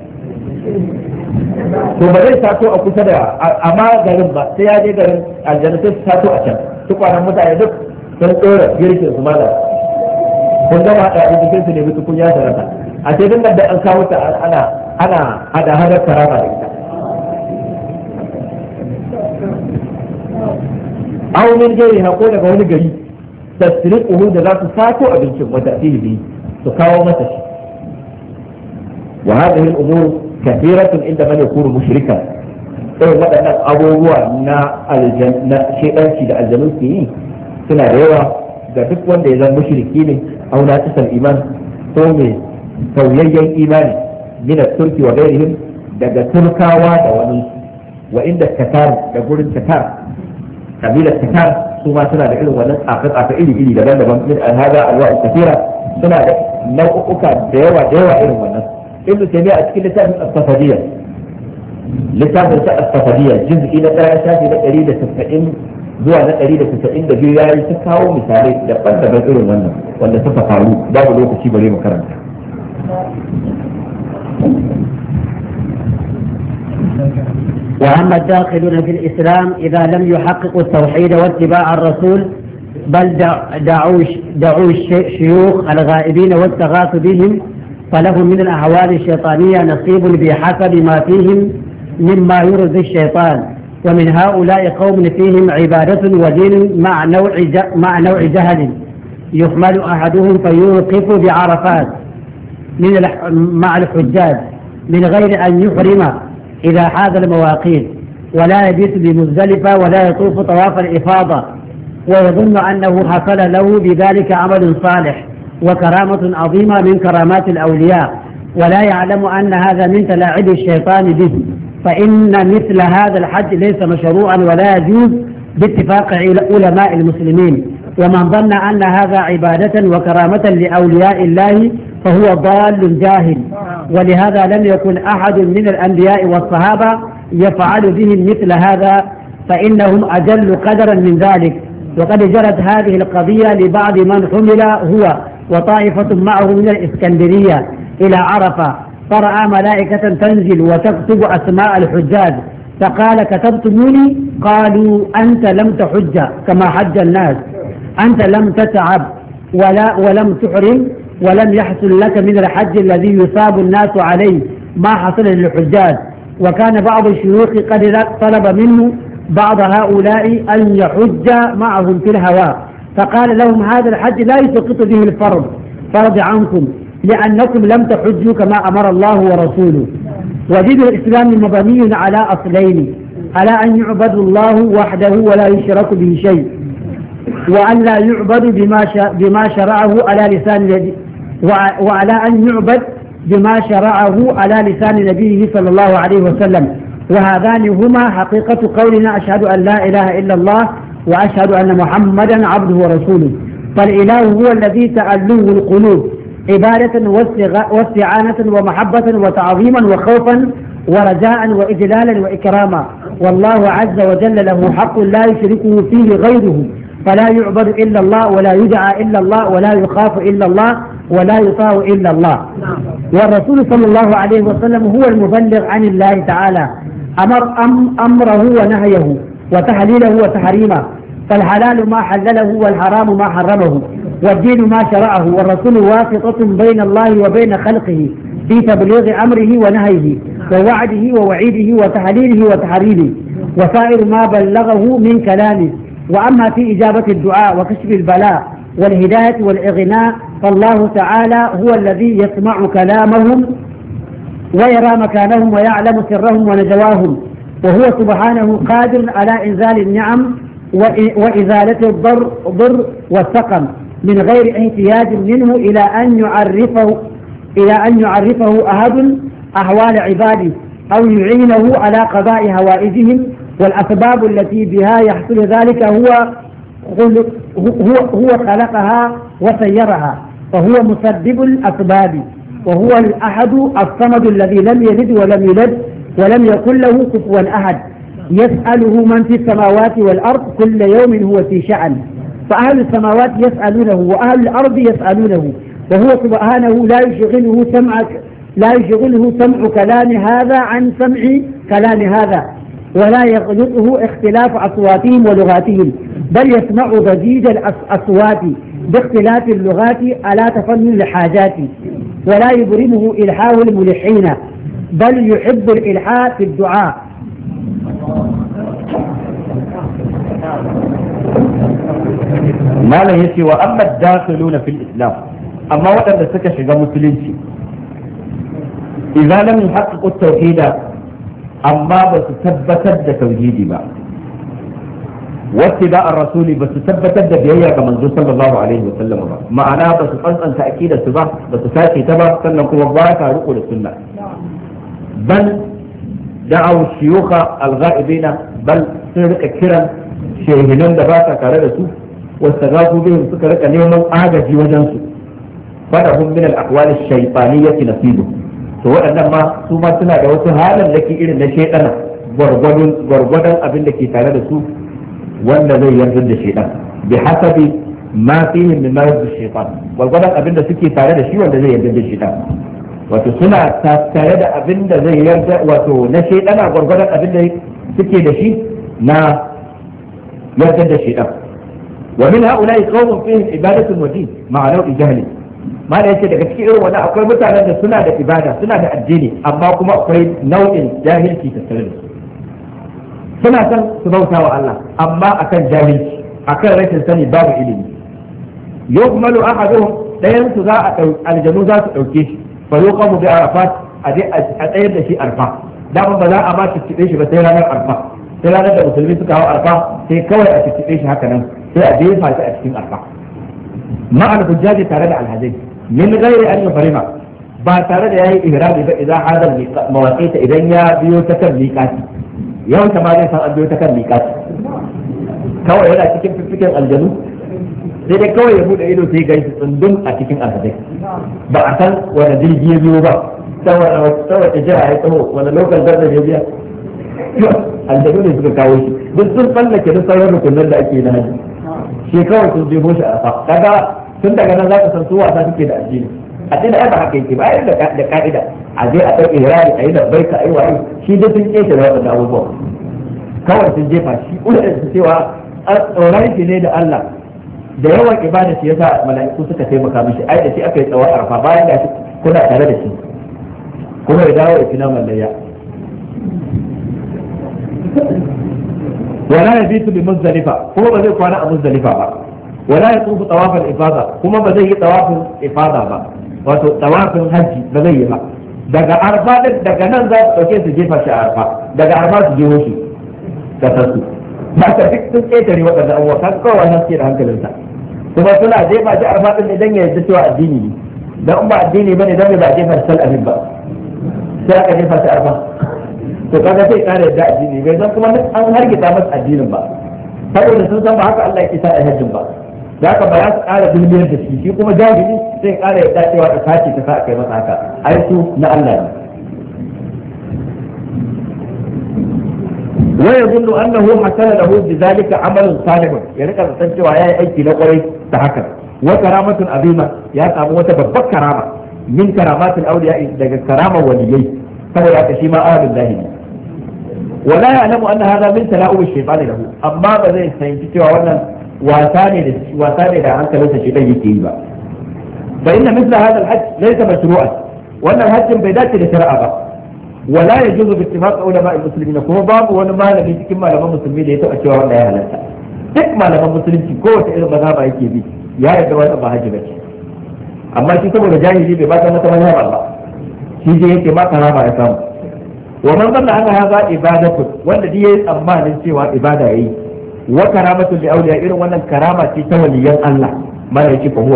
to ba zai sato a kusa da amma garin ba sai ya je garin aljanna sai su sato a can tukwanan mutane duk sun tsora girkin su mala sun gama da jikin su nemi tukunya ta rasa a ce duk da an kawo ta ana hada-hadar karama da ita aw min gairi ko daga wani gari tasriquhu da za su sato abincin wata fili su kawo masa shi wa hadhihi al-umur kathiratun inda man yakunu mushrikan irin waɗannan abubuwa na aljanna shedanci da aljanu ke yi suna da yawa ga duk wanda ya zama mushriki ne aw na tsal iman ko mai sauyayyen imani min turki wa gairihim daga turkawa da wani wa inda katar da gurin katar kabilar katar su ma suna da irin wannan tsafe-tsafe iri-iri daban-daban min alhaza alwa'i kafira suna da nau'uka da yawa irin wannan ibnu taymiya a cikin littafin as-safadiyya juz'i na 1 shafi na 190 zuwa na 192 yayi ta kawo misalai daban-daban irin wannan wanda suka faru babu lokaci bare mu karanta وأما الداخلون في الإسلام إذا لم يحققوا التوحيد واتباع الرسول بل دعوا الشيوخ الغائبين واستغاثوا بهم فلهم من الأهوال الشيطانية نصيب بحسب ما فيهم مما يرضي الشيطان ومن هؤلاء قوم فيهم عبادة ودين مع نوع جهل يحمل أحدهم فيوقف بعرفات مع الحجاج من غير أن يحرم إذا حاز المواقيت ولا يبيت بمزدلفة ولا يطوف طواف الإفاضة ويظن أنه حصل له بذلك عمل صالح وكرامة عظيمة من كرامات الأولياء ولا يعلم أن هذا من تلاعب الشيطان به فإن مثل هذا الحج ليس مشروعا ولا يجوز باتفاق علماء المسلمين ومن ظن أن هذا عبادة وكرامة لأولياء الله فهو ضال جاهل ولهذا لم يكن أحد من الأنبياء والصحابة يفعل بهم مثل هذا فإنهم أجل قدرا من ذلك وقد جرت هذه القضية لبعض من حمل هو وطائفة معه من الإسكندرية إلى عرفة فرأى ملائكة تنزل وتكتب أسماء الحجاج فقال كتبتموني قالوا أنت لم تحج كما حج الناس أنت لم تتعب ولم تحرم ولم يحصل لك من الحج الذي يصاب الناس عليه ما حصل للحجاج وكان بعض الشيوخ قد طلب منه بعض هؤلاء أن يحج معهم في الهواء فقال لهم هذا الحج لا يسقط به فرض عنكم لأنكم لم تحجوا كما أمر الله ورسوله ودين الإسلام مبني على أصلين على أن يعبد الله وحده ولا يشرك به شيء وأن لا يعبد بما شرعه على لسان وعلى أن يعبد بما شرعه على لسان نبيه صلى الله عليه وسلم وهذان هما حقيقة قولنا أشهد أن لا إله إلا الله وأشهد أن محمدا عبده ورسوله فالإله هو الذي تألوه القلوب عبادة واستعانة ومحبة وتعظيما وخوفا ورجاء وإجلالا وإكراما والله عز وجل له حق لا يشركه فيه غيره فلا يعبد إلا الله ولا يدعى إلا الله ولا يخاف إلا الله ولا يطاع إلا الله والرسول صلى الله عليه وسلم هو المبلغ عن الله تعالى أمره ونهيه وتحليله وتحريمه فالحلال ما حلله والحرام ما حرمه والدين ما شرعه والرسول واسطة بين الله وبين خلقه في تبليغ أمره ونهيه ووعده ووعيده وتحليله وتحريمه وسائر ما بلغه من كلامه وأما في إجابة الدعاء وكشف البلاء والهداية والإغناء فالله تعالى هو الذي يسمع كلامهم ويرى مكانهم ويعلم سرهم ونجواهم وهو سبحانه قادر على إنزال النعم وإزالة الضر والسقم من غير احتياج منه إلى أن يعرفه أحد أحوال عباده أو يعينه على قضاء هوائجهم والأسباب التي بها يحصل ذلك هو خلقها وسيرها، فهو مسبب الأسباب، وهو الأحد الصمد الذي لم يلد ولم يولد ولم يكن له كفوا أحد، يسأله من في السماوات والأرض كل يوم هو في شأن، فأهل السماوات يسألونه وأهل الأرض يسألونه، وهو سبحانه لا يشغله سمع كلام هذا عن سمع كلام هذا، ولا يغلطه اختلاف أصواتهم ولغاتهم، بل يسمع ضجيج الأصوات باختلاف اللغات على تفنن الحاجات، ولا يبرمه إلحاح الملحين، بل يحب الإلحاح في الدعاء. ما لا يسي وأما الداخلون في الإسلام، أما وأن سكش مسلمين إذا لم يحققوا التوحيد أما بتثبت توحيدي بقى واتباع الرسول بتثبت بيئة كما صلى الله عليه وسلم بقى معناه بتقصد تأكيد السبع بتساكي تبع سنكم وضعك رؤوا للسنة، بل دعوا الشيوخ الغائبين، بل سرق كرا شيهنون دباسة كاردسو واستغاثوا بهم سكرك اليوم أعجز وجنسوا، فلهم من الأقوال الشيطانية نصيبه. to waɗannan ma su ma suna da wasu halallaki irin na shaidana gwargwadon abin da ke tare da su wanda zai yarda da shaidan bi hasabi ma fihi min ma yarda shaitan, gwargwadon abin da suke tare da shi wanda zai yarda da shaidan, wato suna tare da abin da zai yarda wato na shaidana gwargwadon abin da suke da shi na yarda da shaidan. wa min ha'ula'i qawmun fihim ibadatun wa din ma'a nau'i jahli, ma da yake daga cikin irin wannan akwai mutanen da suna da ibada suna da addini amma kuma akwai nau'in jahilci tattare da su, suna son su bauta wa Allah amma akan jahilci akan rashin sani babu ilimi. yukmalu ahaduhum dayan su za a aljanu za su dauke shi fa yuqamu bi arafat a tsayar da shi arfa, dama ba za a ma cikin shi ba sai ranar arfa, sai ranar da musulmi suka hawa arfa sai kawai a cikin shi haka nan sai a jefa shi a cikin arfa ma'al hujjaji tare da alhajai min gairi an yufarima ba tare da yayi ihrami ba idan hadal mawaqita idan ya biyo ta kan miqati, yawan ta ma zai san an biyo ta kan miqati, kawai yana cikin fifikin aljanu sai dai kawai ya bude ido sai gaishe tsundum a cikin alhadai, ba a san wani jirgi ya biyo ba saboda jira ya tsawo wani lokal garda ya biya aljanu ne suka kawo shi duk sun tsallake duk sauran rukunan da ake na haji, shi kawai sun jefo shi a fa kaga tun daga nan za ka san su wasa suke da addini ai ba haka yake ba ai da ka'ida a je a ɗauke hirari a yi da baika a yi wa'i shi duk sun ƙeta da waɗanda abubuwan kawai sun jefa shi ƙudurin su cewa tsoron shi ne da Allah da yawan ibada shi yasa mala'iku suka taimaka mishi ai da shi aka yi tsawon arfa bayan da shi kuna tare da shi kuma ya dawo ya fi naman layya wala yabitu bi muzdalifa kuma ba zai kwana a muzdalifa ba, wala yatufu tawafal ifada kuma ba zai yi tawafin ifada ba, wato tawafin hajji ba zai yi ba. Daga arfa daga nan za su dauke su jefa shi a arfa, daga arfa su jeho shi da tasu ba ta duk sun ƙetare waɗanda abubuwa kan kawai wannan suke da hankalinsa, kuma suna jefa shi arfa din idan ya yarda cewa addini ne, dan in ba addini bane dan ba jefa shi sal abin ba sai aka jefa shi arfa to kaga sai kare yadda addini bai san kuma an hargita masa addinin ba, saboda sun san ba haka Allah ya kisa a hajjin ba, da haka ba ya su ƙara dulmiyar da shi kuma jahili sai ƙara yadda cewa da sace ta sa a kai masa haka ai su na Allah ne. wa yadhunnu annahu hasala lahu bidhalika amalun salih, ya rika san cewa yayi aiki na kwarai ta haka, wa karamatun azima ya samu wata babbar karama min karamatul awliya daga karamar waliyai, saboda haka shi ma ahlul lahi ne. ولا يعلم أن هذا من تلاؤم الشيطان له، أما بذي سينتي وأن وثاني عنك ليس شيطان يكيبا، فإن مثل هذا الحج ليس مشروعا، وأن الحج بيدات لشرعه، ولا يجوز باتفاق علماء المسلمين كما باب وأن ما لم يتكلم على المسلمين يتأشوا وأن لا يهلكها تكما لما المسلمين كوة إلى مذهب يكيبي يا يدوان أبا حج بك، أما شيء سبب الجاهلي بباتا متمنى الله شيء يكي ما كرامة يسامه. ومن ظن أن هذا عبادة والذي أمان سوى عبادة وكرامة لأولياء إيران وأن الكرامة تولي الله ما يجب فهو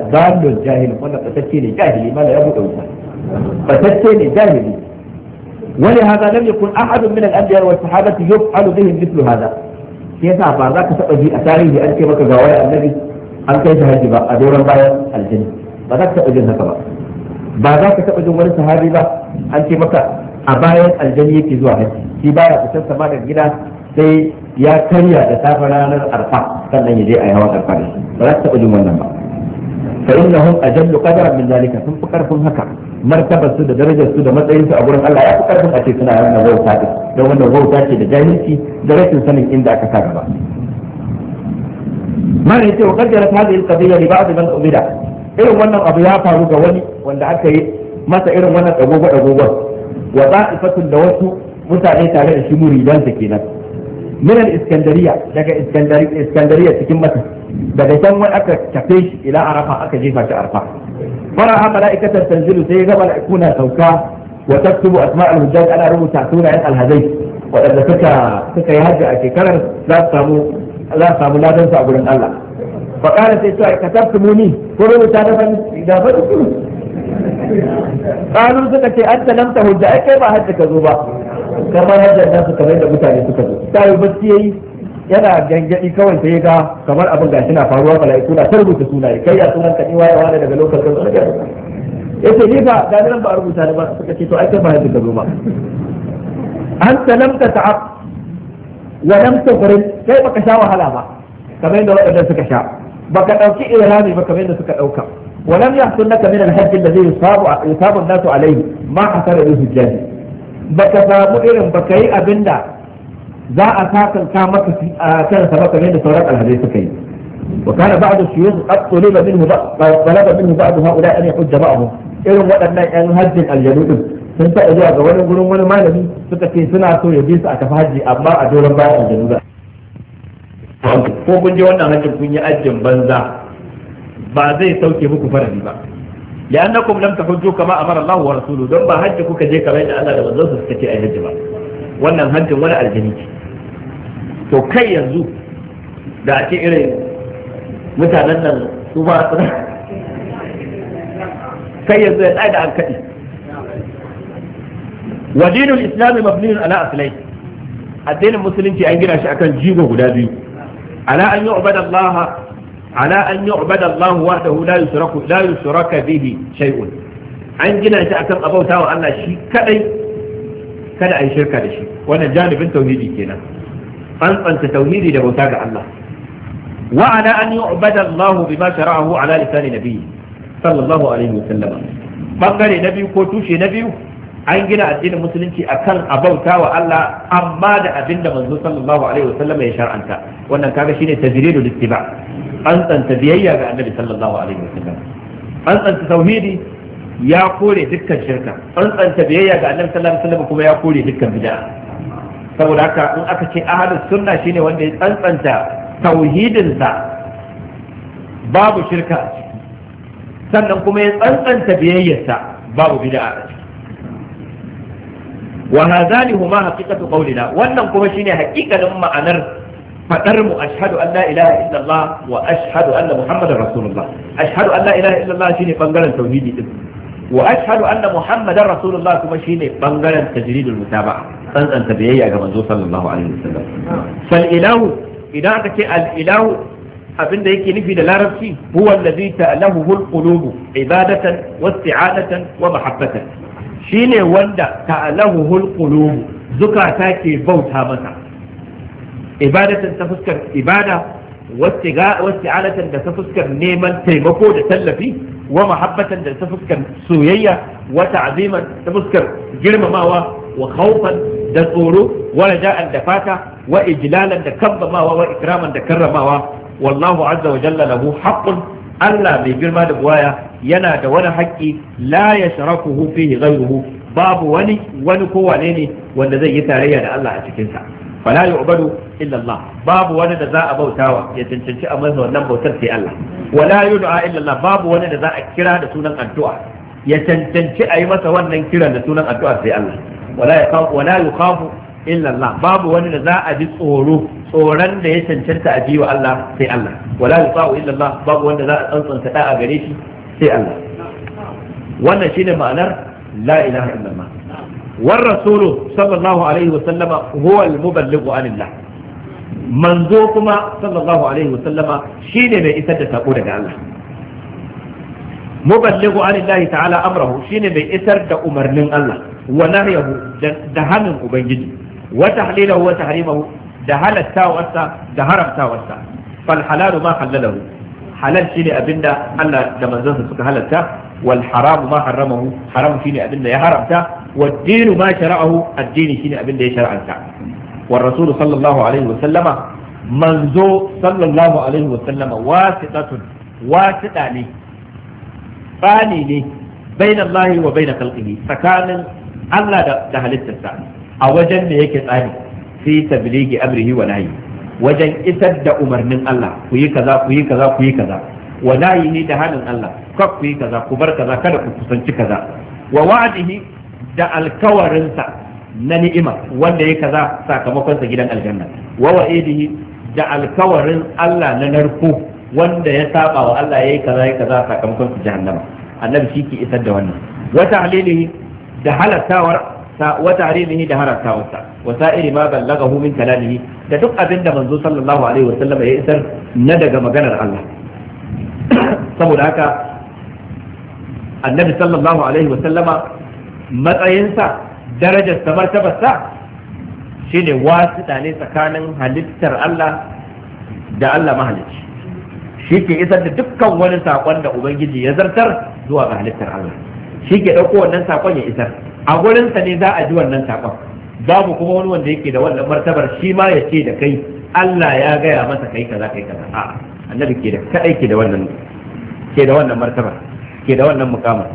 ضال جاهل وأن فتتيني جاهلي ما لا يبدو فتتيني جاهلي ولهذا لم يكن أحد من الأنبياء والصحابة يفعل بهم مثل هذا. يسعى بعضك تأتي أتاريه أنت بك جوايا النبي أن كيف هجب أدورا بايا الجن بعضك تأتي هكذا بعضك تأتي من صحابي أنت بك أبايا الجن يكزوا هجب في بايا تسمى سمان الجنة sai ya karya da safe ranar arfa sannan ya je a yawan arfa da shi ba za su taɓa jin wannan ba fa innahum ajallu qadaran min zalika sun fi karfin haka martabar su da darajar su da matsayin su a gurin Allah ya fi karfin a ce suna wannan wauta din don wannan wauta ce da jahilci da rashin sanin inda aka sa gaba mana yace wa qaddarat hadhihi al-qadiyya li ba'd man ubida irin wannan abu ya faru ga wani wanda aka yi masa irin wannan dagogo wa za'ifatun da wasu mutane tare da shi muridansa kenan من الإسكندرية daga إسكندرية cikin Masar daga can wani aka tafe shi ila Arafa aka jefa shi Arafa fara mala'ikatar tanzilu sai ga mala'ikuna sauka wa taktubu asma'ul hujjaj ana rubuta sunayen alhazai wadanda suka yi hajji a shekarar za su samu ladan su a gurin Allah fa kana sai to katabtumuni ko rubuta da ban da ba kanu suka ce anta lam tahujja ai kai ba hajji ka zo ba kamar yadda nasu kamar da mutane suka zo sai bacci yayi yana gangadi kawai sai ga kamar abin gashi na faruwa malaiku na rubuta sunaye kai ya sunan ka ni waye wani daga lokacin da daga yace ni ba ga nan ba rubuta ne ba suka ce to ai kai ba yadda ka zo ba anta lam tata'ab wa lam tufrid kai baka sha wahala ba kamar yadda wadanda suka sha baka dauki ihrami ba kamar yadda suka dauka ولم يحصل لك من الحج الذي يصاب الناس عليه ما حصل له الجاهل baka samu irin baka yi abinda za a sakanka maka kansa ba kamar da sauran alhazai suka yi wa kana ba'd shuyukh qad tuliba minhu talaba minhu ba'd haula an yahujja ma'ahum irin waɗannan yan hajjin aljanu din sun taɓa zuwa ga wani gurin wani malami suka ce suna so ya bi su a tafi hajji amma a doron bayan aljanu ba ko kun je wannan hajjin kun yi ajjin banza ba zai sauke muku faradi ba لأنكم لم تحجوا كما أمر الله ورسوله دون با حج كوكا جي كما يدعى الله لمنزل سكتي أي حج با wannan hajjin wani aljani to kai yanzu da ake irin mutanen nan su ba kai yanzu ya tsaya da an kaɗi wa dinul islami mabniyun ala aslai addinin musulunci an gina shi akan jigo guda biyu ala an yu'bada Allah على أن يعبد الله وحده لا يشرك به شيء an gina shi akan abauta wa Allah shi kadai kada a yi shirka da shi wannan janibin tauhidi kenan an tsanta tauhidi da bauta ga Allah wa ala an yu'bada Allah bima shara'ahu ala lisan nabiyyi sallallahu alaihi wa sallam bangare na biyu ko tushe na biyu an gina addinin musulunci akan abauta wa Allah amma da abinda manzo sallallahu alaihi wa sallam ya shar'anta wannan kaga shine tajridul ittiba an tsanta biyayya ga annabi sallallahu alaihi wasallam an tsanta tauhidi ya kore dukkan shirka an tsanta biyayya ga annabi sallallahu alaihi wasallam kuma ya kore dukkan bid'a saboda haka in aka ce ahlus sunna shine wanda ya tsantsanta tauhidin sa babu shirka a ciki sannan kuma ya tsantsanta biyayyarsa babu bid'a a ciki wa hadani huma haqiqatu qawlina wannan kuma shine haƙiƙanin ma'anar fadar mu ashhadu an la ilaha illallah wa ashhadu anna muhammadar rasulullah ashhadu an la ilaha illallah shine bangaren tauhidi din wa ashhadu anna muhammadar rasulullah kuma shine bangaren tajridul mutaba'a tsantsanta biyayya ga manzo sallallahu alaihi wasallam fal ilahu idan aka ce al ilahu abinda yake nufi da larabci huwa allazi ta'lahu al qulub ibadatan wa isti'anatan wa mahabbatan shine wanda ta'lahu al qulub zukata ke bauta masa ibadatan ta fuskar ibada wasti'anatan da ta fuskar neman taimako da tallafi wa mahabbatan da ta fuskar soyayya wa ta'ziman ta fuskar girmamawa wa khawfan da tsoro wa raja'an da fata wa ijlalan da kabbamawa wa ikraman da karramawa wallahu azza wa jalla lahu haqqun Allah mai girma da buwaya yana da wani haƙƙi la yashrakuhu fihi ghayruhu babu wani kowane ne wanda zai yi tarayya da Allah a cikin sa fala yu'badu illa Allah babu wani da za a bautawa ya cancanci a masa wannan bautar sai Allah wala yud'a illa Allah babu wani da za a kira da sunan addu'a ya cancanci a yi masa wannan kiran da sunan addu'a sai Allah wala yukhafu illa Allah babu wani da za a ji tsoron da ya cancanta a ji wa Allah sai Allah wala yuta'u illa Allah babu wanda za a tsantsanta da a gare shi sai Allah wannan shine ma'anar la ilaha illallah war rasulu sallallahu alaihi wa sallama huwa al-muballighu anillah manzo kuma sallallahu alaihi wa sallama shine mai isar da sako daga Allah muballighu anillahi ta'ala amrahu shine mai isar da umarnin Allah wa nahyahu da hanin ubangiji wa tahlilahu wa tahrimahu da halattawarsa da haramtawarsa fal halalu ma halalahu halal shine abinda Allah da manzansa suka halatta wal haramu ma haramahu haram shine abinda ya haramta wad dinu ma shara'ahu addini shine abinda ya shar'anta war rasul sallallahu alaihi wa sallama manzo sallallahu alaihi wa sallama wasita ne tsani ne bain Allah wa bain khalqihi tsakanin Allah da halittarsa a wajen da yake tsani fi tabligi amrihi wa nahyi wajen isar da umarnin Allah ku yi kaza ku yi kaza ku yi kaza wa nahyihi da hanin Allah kar ku yi kaza ku bar kaza kada ku kusanci kaza wa wa'dihi da alkawarinsa na ni'ima wanda ya kaza sakamakon sa gidan aljanna wa wa'idihi da alkawarin Allah na narko wanda ya saba wa Allah yayi kaza yayi kaza sakamakon sa jahannama annabi shi ke isar da wannan wa ta'lilihi da halattawar wa ta'lilihi da halattawarsa wa sa'iri ma ballagahu min kalamihi da duk abin da manzo sallallahu alaihi wa sallam ya isar na daga maganar Allah saboda haka annabi sallallahu alaihi wa sallama matsayinsa darajarsa martabarsa shine wasiɗa ne tsakanin halittar Allah da Allah mahalicci shi ke isar da dukkan wani saƙon da ubangiji ya zartar zuwa ga halittar Allah shi ke ɗauko wannan saƙon ya isar a gurinsa ne za a ji wannan saƙon babu kuma wani wanda yake da wannan martabar shi ma ya ce da kai Allah ya gaya masa kai kaza kai kaza a annabi ke da kadai ke da wannan martabar ke da wannan mukamar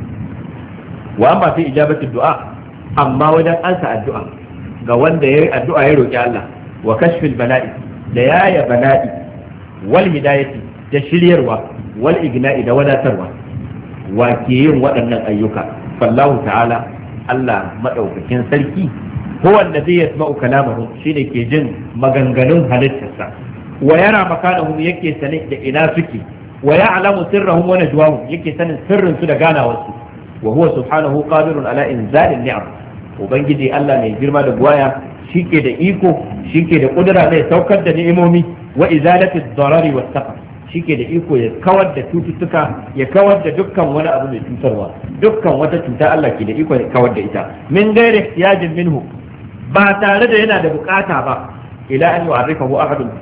wa amma fi ijabati du'a amma wajen ansa addu'a ga wanda yayi addu'a ya roki Allah wa kashfil bala'i da yaya bala'i wal hidayati da shiryarwa wal igna'i da wadatarwa wa ke yin waɗannan ayyuka fallahu ta'ala Allah madaukakin sarki huwa alladhi yasma'u kalamahu shine ke jin maganganun halittarsa wa yara makanahum yake sane da ina suke wa ya'lamu sirrahum wa najwahum yake sanin sirrin su da ganawarsu wa huwa subhanahu qadirun ala inzalin ni'am ubangiji Allah mai girma da buwaya shike da iko shike da kudura zai saukar da ni'imomi wa izalati ad-darari was-safar shike da iko ya kawar da cututtuka ya kawar da dukkan wani abu mai cutarwa dukkan wata cuta Allah ke da iko ya kawar da ita min ghairi ihtiyajin minhu ba tare da yana da bukata ba ila an yu'arrifahu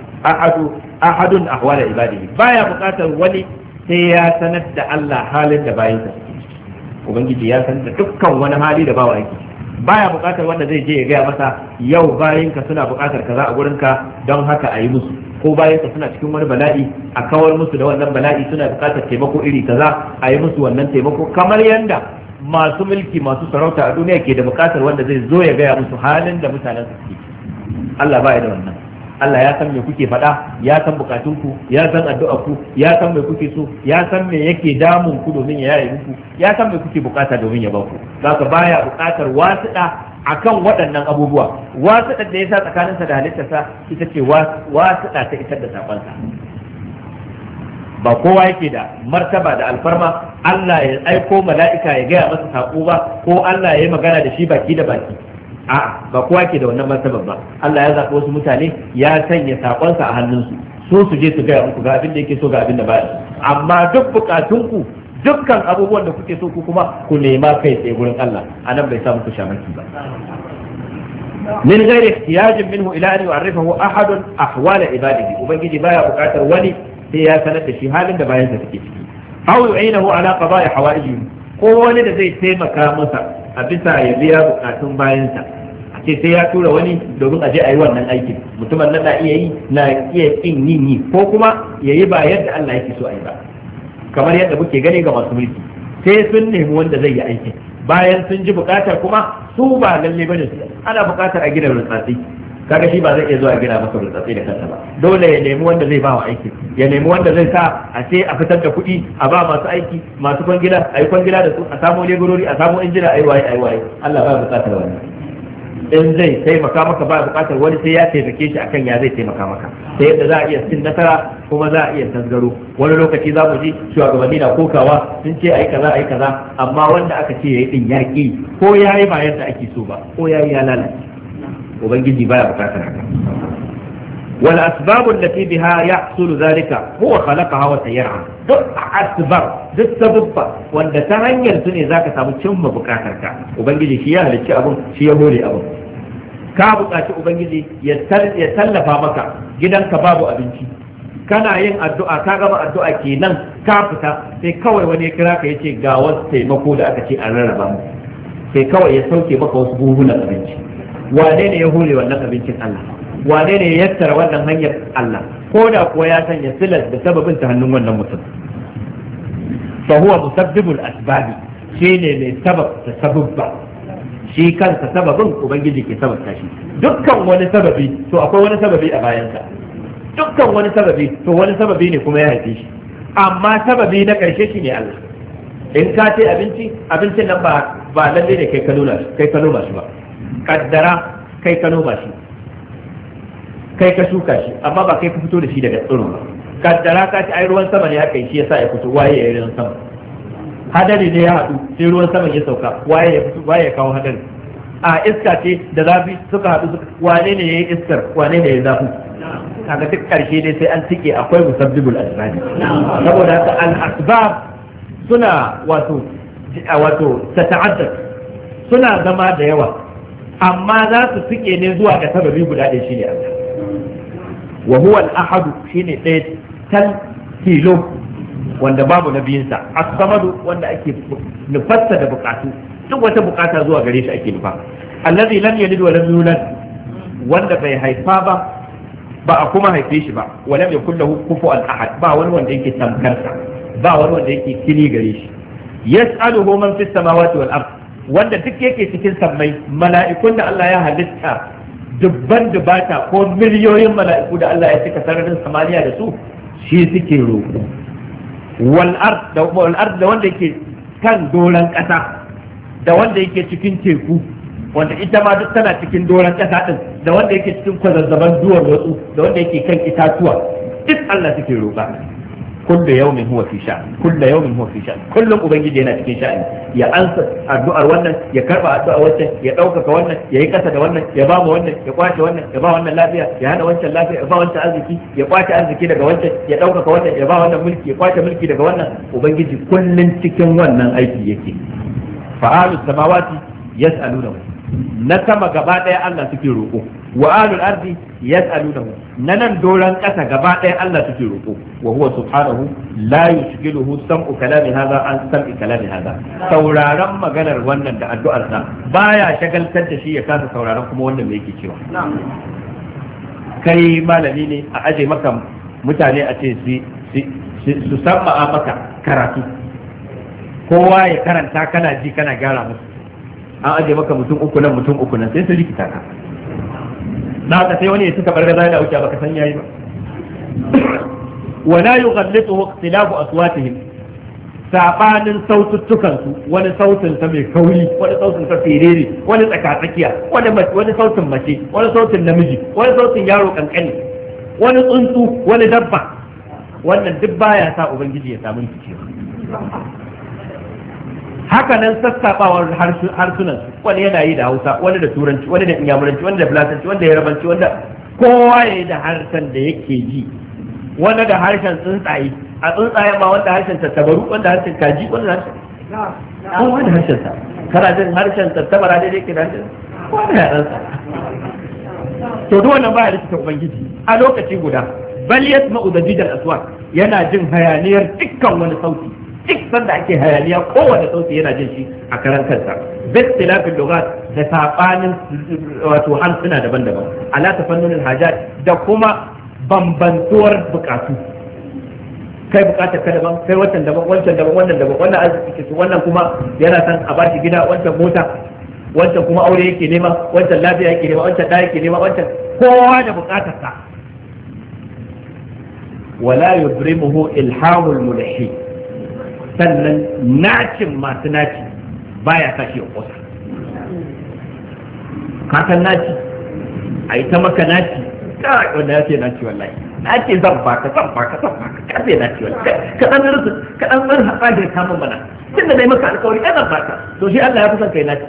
ahadun ahwal ibadihi baya bukatar wani sai ya sanar da Allah halin da bayinsa ubangiji ya san da dukkan wani hali da bawa yake baya bukatar wanda zai je ya gaya masa yau bayinka suna bukatar kaza a gurinka don haka a yi musu ko bayinka suna cikin wani bala'i a kawar musu da wannan bala'i suna bukatar taimako iri kaza a yi musu wannan taimako kamar yanda masu mulki masu sarauta a duniya ke da bukatar wanda zai zo ya gaya musu halin da mutanen su suke Allah baya da wannan Allah ya san me kuke faɗa ya san bukatunku ya san addu'arku ya san me kuke so ya san me yake damun ku domin ya yaye muku ya san me kuke bukata domin ya baku zaka baya bukatar wasiɗa akan waɗannan abubuwa wasiɗar da ya sa tsakaninsa da halittarsa ita ce wasiɗa ta isar da sakonsa ba kowa yake da martaba da alfarma Allah ya aiko mala'ika ya gaya masa sako ba ko Allah ya yi magana da shi baki da baki a'a ba kowa ke da wannan martabar ba Allah ya zaɓi wasu mutane ya sanya sakonsa a hannunsu su je su gaya muku ga abin da yake so ga abin da ba amma duk bukatunku dukkan abubuwan da kuke so ku kuma ku nema kai tsaye gurin Allah anan bai sa muku shamaki ba min ghairi ihtiyajin minhu ila an yu'arrifahu ahadun ahwal ibadihi ubangiji baya bukatar wani sai ya sanar da shi halin da bayansa take ciki aw yu'inahu ala qada'i hawaijihi ko wani da zai taimaka masa a bisa ya biya bukatun bayansa a ce sai ya tura wani domin a je a yi wannan aikin mutumin nan na iya kin yi ko kuma ya yi ba yadda Allah yake so a yi ba kamar yadda muke gani ga masu mulki sai sun nemi wanda zai yi aikin bayan sun ji bukatar kuma su ba lalle bane su ana bukatar a gina rutsatsi kaga shi ba zai iya zuwa gina masa rutsatsi da kansa ba dole ya nemi wanda zai ba wa aiki ya nemi wanda zai sa a ce a fitar da kuɗi a ba masu aiki masu kwangila a yi kwangila da su a samu leburori a samu injina a yi waye Allah ba bukatar wannan in zai taimaka maka ba bukatar wani sai ya taimake shi akan ya zai taimaka maka sai yadda za a iya cin nasara kuma za a iya tasgaro. Wani lokaci za mu ji shugabanni na kokawa sun ce ai kaza ai kaza, amma wanda aka ce yayi din yaki ko yayi ba yadda ake so ba ko yayi ya lalace. Ubangiji baya bukatar haka. wal asbab allati biha yahsul zalika huwa khalaqaha wa sayyaraha. Duk asbab duk sababba wanda ta hanyar su ne zaka samu cimma bukatar ka. Ubangiji shi ya halicci abun, shi ya hore abun. Ka bukaci ubangiji ya tallafa maka, gidanka babu abinci, kana yin addu'a ka gama addu'a kenan ka fita sai kawai wani ya kira ka yace ga wasu taimako da aka ce an rarraba mu, sai kawai ya sauke maka wasu buhunan abinci. Wane ne ya hore wannan abincin? Allah. Wane ne ya yassara wannan hanyar? Allah. Ko da kuwa ya sanya silas da sababin ta hannun wannan mutum. Fa huwa musabbibul asbabi, shine mai sabab da sababba. Shi kansa sababin ubangiji ke sababta shi. Dukkan wani sababi to akwai wani sababi a bayansa. Dukkan wani sababi to wani sababi ne kuma ya haife shi. Amma sababi na karshe shi ne Allah. In ka ce abincin nan ba lalle ne kai ka noma shi ba. Kaddara kai ka noma shi, kai ka shuka shi, amma ba kai ka fito da shi daga tsiro ba. Kaddara ka ce ai ruwan sama ne aka yi shi yasa ya fito, waye ya yi ruwan sama? Hadari ne ya haɗu sai ruwan sama ya sauka, waye ya fito, waye ya kawo hadari? A iska ce da zafi suka haɗu, wane ne ya yi iskar, wane ne ya yi zafi? Kaga duk karshe dai sai an tike akwai musabbibul asbab. Saboda haka al asbab suna wato tata'addad, suna zama da yawa, amma za su tike ne zuwa ga sababi guda ɗaya shine Allah. Wa huwa al ahad, shine ɗaya tal tilo wanda babu nabiyinsa. As-samadu, wanda ake nufarsa da bukatu, duk wata bukata zuwa gare shi ake nufa. Allazi lam yalid wa lam yulad, wanda bai haifa ba a kuma haife shi ba. Wa lam yakul lahu kufuwan ahad, ba wani wanda yake tamkarsa, ba wani wanda yake kini gare shi. Yas'aluhu man fis samawati wal ard, wanda duk yake cikin sammai, mala'ikun da Allah ya halitta dubban dubata ko miliyoyin mala'iku da Allah ya cika sararin samaniya da su, shi suke roƙo. Wal ard da wanda yake kan doran ƙasa, da wanda yake cikin teku, wanda ita ma duk tana cikin doran ƙasa din, da wanda yake cikin kwazazzaban duwar watsu, da wanda yake kan itatuwa, duk Allah suke roƙa. Kullu yawmin huwa fi sha'n, kullu yawmin huwa fi sha'n. Kullum ubangiji yana cikin sha'ani, ya ansa addu'ar wannan, ya karba addu'ar wancan, ya ɗaukaka wannan, ya yi kasa da wannan, ya ba mu wannan, ya kwace wannan, ya ba wannan lafiya, ya hana wancan lafiya, ya ba wancan arziki, ya kwace arziki daga wancan, ya ɗaukaka wannan, ya ba wannan mulki, ya kwace mulki daga wannan. Ubangiji kullum cikin wannan aiki yake. Fa'alus samawati yas'alunahu, na sama gaba ɗaya Allah suke roƙo. Wa alul ardi yas'alunahu, na nan doran ƙasa gaba ɗaya Allah suke roƙo. Wa huwa subhanahu la yushghiluhu sam'u kalami hadha an sam'i kalami hadha. Sauraron maganar wannan da addu'ar sa baya shagaltar da shi ya kasa sauraron kuma wannan me yake cewa. Kai malami ne a aje maka mutane a ce su samma'a maka karatu, kowa ya karanta kana ji kana gyara musu. An aje maka mutum uku nan sai su rikita ka. Na haka sai wani ya suka bar gaza da wuce baka san yayi ba. Wala yughallituhu ikhtilafu aswatihim, sabanin saututtukan su, wani sautin ta mai kauri, wani sautin ta firiri, wani tsakatsakiya, wani sautin mace, wani sautin namiji, wani sautin yaro kankani, wani tsuntsu, wani dabba. Wannan duk baya sa ubangiji ya samu rikici. Haka nan sassaɓawar harsunan, wani yana yi da Hausa, wani da Turanci, wani da Inyamuranci, wani da Fulatanci, wani da Yarabanci, wanda kowa ya yi da harshen da yake ji, wani da harshen tsuntsaye, a tsuntsaye ma wanda harshen tattabaru, wanda harshen kaji, wanda harshen kowa da harshen sa. Kana jin harshen tattabara daidai ke da harshen kowa da yaransa. To duk wannan baya rikita ubangiji a lokaci guda. Bal yasma'u dajijal aswat, yana jin hayaniyar dukkan wani sauti. Duk sanda ake hayaniya kowane sauti yana jin shi a karan kansa. Bistilafin lugat, da sabanin wato harsuna daban-daban, ala tafannunin hajat, da kuma bambantuwar bukatu. Kai bukatar ka daban, kai wancan daban, wancan daban, wannan daban, wannan arziki ce, wannan kuma yana san a bashi gida, wancan mota, wancan kuma aure yake nema, wancan lafiya yake nema, wancan da yake nema, wancan kowa da bukatar sa. Wala yubrimuhu ilhamul mulhi, sannan nacin masu naci baya sa shi ya kosa. ka san naci a yi ta maka naci wanda ya ce naci wallahi na ce zan baka ka ce naci wallahi ka dan hatsa da kamun mana tun da dai maka alkawari ɗan zan baka to shi Allah ya fi son kai naci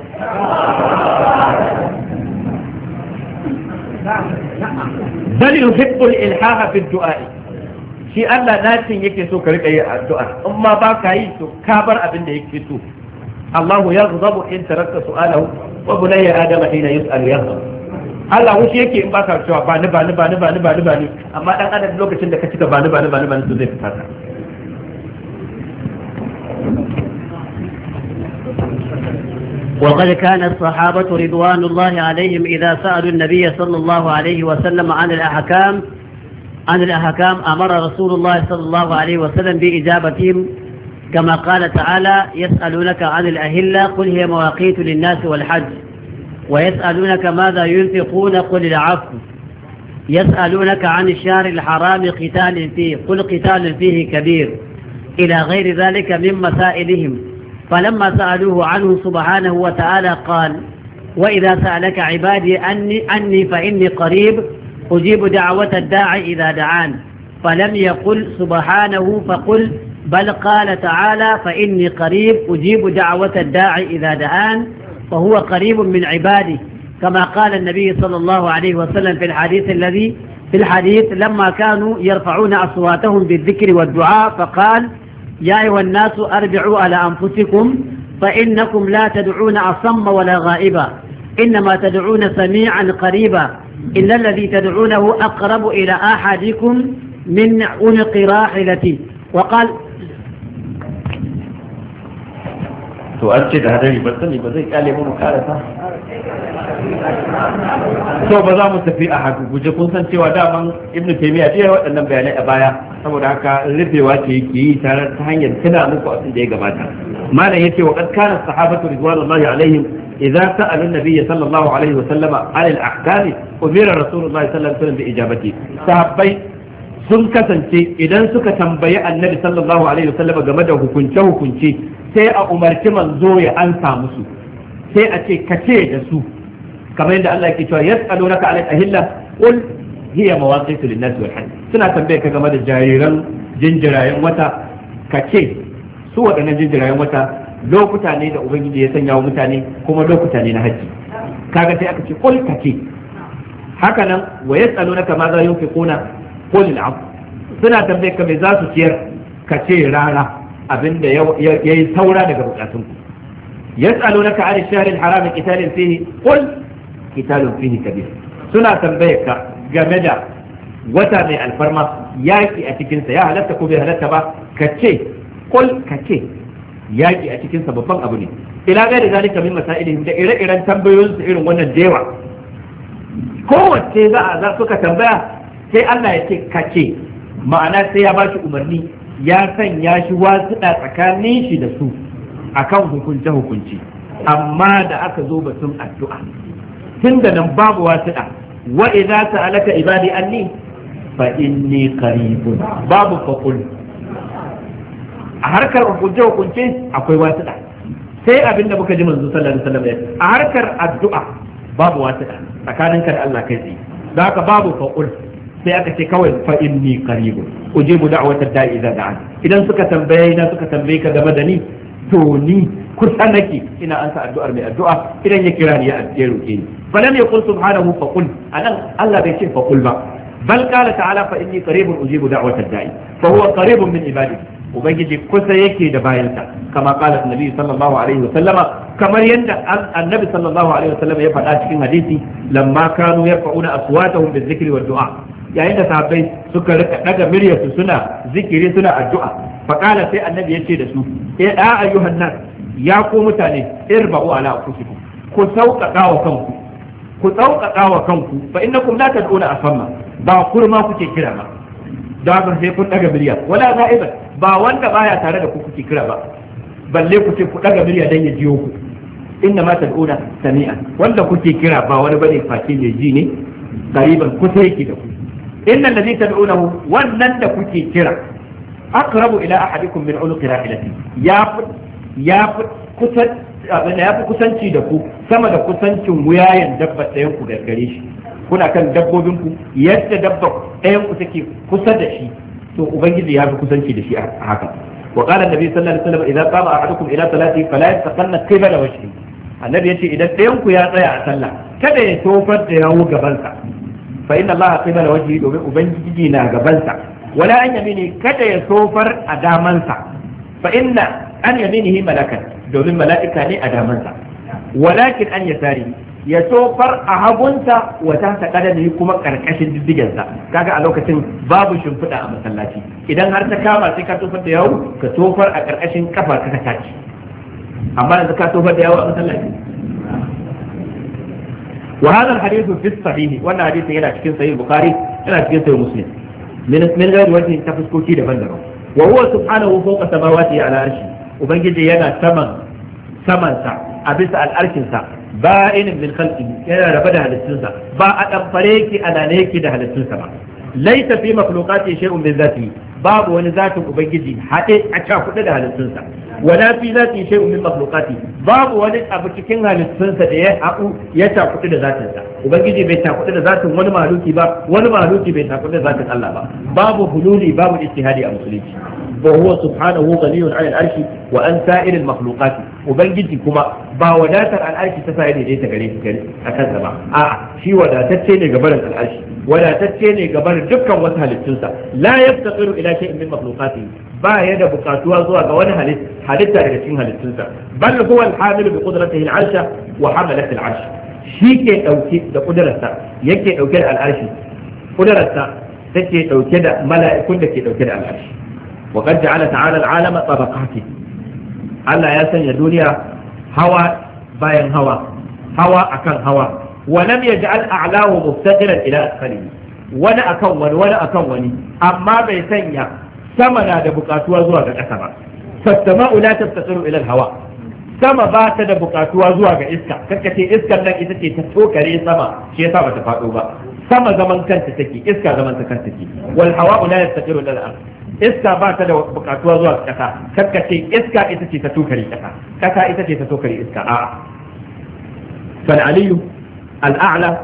bal yuhibbul ilhaha fi du'a shi Allah nacin yake so ka rika yi addu'a in ma ba ka yi to ka bar abin da yake so Allahu yaghdabu in tarakta su'alahu wa bunayya adama hina yus'al yaghdabu Allah wuce yake in baka cewa ba ni amma dan adam lokacin da ka cika ba ni to zai fita ka وقد كان الصحابة رضوان الله عليهم إذا سألوا النبي صلى الله عليه وسلم عن الأحكام أمر رسول الله صلى الله عليه وسلم بإجابتهم كما قال تعالى يسألونك عن الأهلة قل هي مواقيت للناس والحج ويسألونك ماذا ينفقون قل العفو يسألونك عن الشهر الحرام قتال فيه قل قتال فيه كبير إلى غير ذلك من مسائلهم فلما سألوه عنه سبحانه وتعالى قال وإذا سألك عبادي عني فإني قريب أجيب دعوة الداعي إذا دعان فلم يقل سبحانه فقل بل قال تعالى فإني قريب أجيب دعوة الداعي إذا دعان فهو قريب من عباده كما قال النبي صلى الله عليه وسلم في الحديث لما كانوا يرفعون أصواتهم بالذكر والدعاء فقال يا أيها الناس أربعوا على أنفسكم فإنكم لا تدعون أصم ولا غائبا إنما تدعون سميعا قريبا إن الذي تدعونه أقرب إلى أحدكم من عنق راحلتي وقال تؤكد هذا البطن بذلك قال يقول كارثة to ba za mu tafi a haka guje kun san cewa daman ibnu taymiya ce waɗannan bayanai a baya saboda haka rufewa ce yake yi tare ta hanyar tuna muku abin da ya gabata malam yace wa qad kana sahabatu ridwanullahi alaihim idza sa'alu an-nabiy sallallahu alaihi wa sallama an al-ahkam umira rasulullahi sallallahu alaihi wa sallam bi ijabati sahabbai sun kasance idan suka tambayi annabi sallallahu alaihi wa sallama game da hukunce sai a umarci manzo ya ansa musu sai a ce kace da su kamar yadda Allah yake cewa yas'alunaka 'ala al-ahilla qul hiya mawaqitu lin-nas wal-hajj suna tambaye ka game da jariran jinjirayen wata kace su waɗannan jinjirayen wata lokuta ne da ubangiji ya sanya wa mutane kuma lokuta ne na haji kaga sai aka ce qul kace haka nan wa yas'alunaka ma za yunfiquna qul al-'afw suna tambaye ka me za su ciyar kace rara abinda yayi saura daga bukatunku yas'alunaka 'ala ash-shahr al-haram qitalin fihi qul qitalun fihi kabir suna tambayar ka game da wata mai alfarma yaki a cikin sa ya halatta ko bai halatta ba kace qul kace yaki a cikin sa babban abu ne ila ga da zalika min masailihim da ire-iren tambayoyin su irin wannan dewa kowace za suka tambaya sai Allah ya ce kace ma'ana sai ya bashi umarni ya sanya shi wasu tsakanin shi da su akan hukunce amma da aka zo batun addu'a tun da nan babu wasiɗa wa idza sa'alaka ibadi anni fa inni qaribun babu faqul a harkar hukunce akwai wasiɗa sai abinda muka ji manzo sallallahu alaihi wasallam a harkar addu'a babu wasiɗa tsakaninka da Allah kai tsaye da haka babu faqul sai aka ce kawai fa inni qaribun ujibu da'watad da'i idza da'an idan suka tambaye ka game da ni to ni kusa nake ina ansa addu'ar mai addu'a idan ya kira ni ya roke ni falam yaqul subhanahu fa qul anan Allah bai ce fa qul ba bal qala ta'ala fa inni qaribun ujibu da'watad da'i fa huwa qaribun min ibadihi ubangiji kusa yake da bayansa kama qala annabi sallallahu alaihi wa sallama kamar yadda annabi sallallahu alaihi wa sallama ya faɗa cikin hadisi lamma kanu yarfa'una aswatahum bizikri wad du'a yayin da sahabbai suka rika daga miryarsu suna zikiri suna addu'a faqala sai annabi ya ce da su ya ayyuhan nas ya ku mutane irba'u ala anfusikum ku sauƙaƙa wa kanku fa innakum la tad'una asamma ba kurma kuke kira ba da haka sai kun daga murya wala za'iban ba wanda baya tare da ku kuke kira ba balle ku ce ku daga murya dan ya jiyo ku inna ma tad'una sami'an wanda kuke kira ba wani bane face ne ji ne qariban kusa yake da ku inna alladhi tad'unahu wannan da kuke kira aqrabu ila ahadikum min unuqi rahilati ya fi kusanci da ku sama da kusancin wuyayen dabba ɗayan ku da gare shi. Kuna kan dabbobin ku yadda dabba ɗayan ku take kusa da shi to ubangiji ya fi kusanci da shi a haka. Wa qala annabi sallallahu alaihi wasallam idza qama ahadukum ila salati fala yastaqanna qibla wajhi. Annabi yace idan ɗayan ku ya tsaya a sallah kada ya tofar da yawo gabansa fa inna allaha qibla wajhi domin ubangiji na gabansa. Wala an yamini kada ya tofar a damansa fa inna an yaminihi malakan domin mala'ika ne a damansa. Walakin an yasari ya tofar a hagunsa wata ta kadani kuma karkashin diddigensa. Kaga a lokacin babu shimfiɗa a masallaci, idan har ta kama sai ka tofar da yawo ka tofar a karkashin kafa ka taci, amma yanzu ka tofar da yawo a masallaci. wa hadha alhadith fi sahih, wannan hadisi yana cikin sahih bukhari, yana cikin sahih muslim min ghairi wajhi ta fuskoki daban-daban. wa huwa subhanahu fawqa samawati ala arshi, ubangiji yana samansa a bisa al'arshinsa ba'inin min khalqihi, yana raba da halittunsa, ba a damfare ki ana ne ki da halittunsa ba. Laisa fi makhluqati shay'un min zatihi, babu wani zatin ubangiji hade a cakuɗe da halittunsa. Wala fi zati shay'un min makhluqati, babu wani abu cikin halittunsa da ya haɗu ya cakuɗe da zatinsa. Ubangiji bai cakuɗe da zatin wani mahaluki ba, wani mahaluki bai cakuɗe da zatin Allah ba. Babu hululi, babu ijtihadi a musulunci. وهو سبحانه غني عن العرش وعن سائر المخلوقات. وبنجي كما با وداتر العرش تسائل دي تغري akan ba a'a shi wadatacce ne gabarin al'arshi, wadatacce ne gabarin dukkan wata halittunsa. La yaftaqiru ila shay'in min makhluqatihi, ba ya da bukatuwa zuwa ga wani halitta daga cikin halittunsa. Bal huwa al-hamilu bi qudratihi al-arsha wa hamalat al-arsh, shi ke dauke da kudararsa, yake dauke da al'arshi, kudararsa take dauke da mala'ikun da ke dauke da al'arshi. وقد جعل تعالى العالم طبقات. Allah ya sanya duniya hawa bayan hawa, hawa akan hawa. ولم يجعل أعلاه مفتقرا إلى أسفله, wani akan wani, amma bai sanya sama na da bukatuwa zuwa ga ƙasa ba. فالسماء لا تفتقر إلى الهواء, sama ba ta da bukatuwa zuwa ga iska. Kakkace iskar nan ita ce ta tokare sama, shi yasa ba ta faɗo ba. Sama zaman kanta take, iska zaman ta kanta take. wal hawa'u la yastaqiru ila al-ard, iska ba ta da bukatuwa zuwa kasa. Kakkace iska ita ce ta tokare kasa, kasa ita ce ta tokare iska. A'a, fal aliyu al-a'la,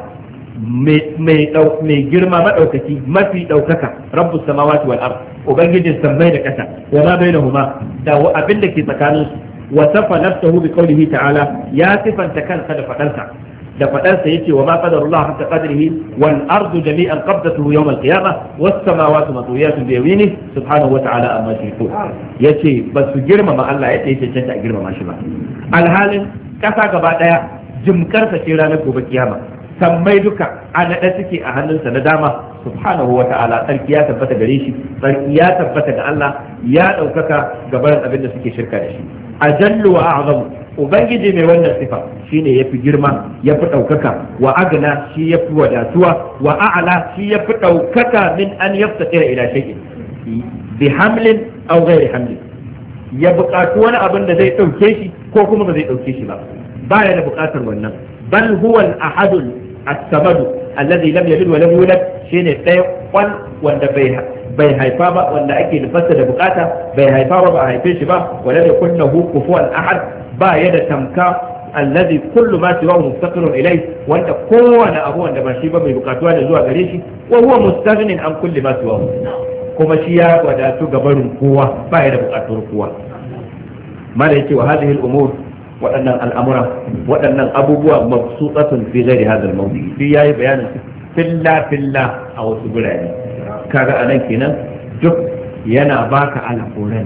mai girma madaukaki, mafi daukaka, rabbus samawati wal ard, ubangijin sammai da kasa, wa ma bainahuma, da abin da ke tsakanin su. wa safa nafsuhu bi qawlihi ta'ala, ya sifanta kansa da fadarsa yace wa ma qadarullah hatta qadrihi wal ardu jami'an qabdatuhu yawm al qiyamah was samawati matwiyatun bi yaminihi subhanahu wa ta'ala amma yushrikun. Yace ba su girmama Allah yace cancanta a girmama shi ba, alhalin kasa gaba daya jimkarsa ce ranar gobe kiyama, sammai duka a naɗe suke a hannunsa na dama subhanahu wa ta'ala. Sarki ya tabbata gare shi, sarki ya tabbata ga Allah, ya ɗaukaka gabarin abin da suke shirka da shi. Ajallu wa a'zamu, ubangiji mai wannan sifa shine yafi girma, yafi ɗaukaka, wa agna shi yafi wadatuwa, wa a'la shi yafi ɗaukaka min an yaftatira ila shay'in bi hamlin aw ghairi hamlin, ya buƙatu wani abin da zai ɗauke shi ko kuma ba zai ɗauke shi ba, baya da buƙatar wannan. Bal huwa al-ahadul as-samadu alladhi lam yalid wa lam yulad, shine ɗaya kwan wanda bai haifa ba, wanda ake nufarsa da bukata, bai haifa ba, ba a haife shi ba. Wa lam yakul lahu kufuwan ahad, ba ya da tamka. Alladhi kullu ma siwahu mustaqirun ilay, wanda kowane abu wanda ba shi ba mai bukatuwa da zuwa gare shi. Wa huwa mustaghnin an kulli ma siwahu, kuma shi ya wadatu gabarin kowa, ba ya da bukatuwar kowa. Mala yake wa hadhihi al-umur, waɗannan al'amura, waɗannan abubuwa mabsutatun fi ghairi hadha al-mawdi, fi yayi bayanin filla a wasu gurare. Kaga anan kenan duk yana baka alƙuran.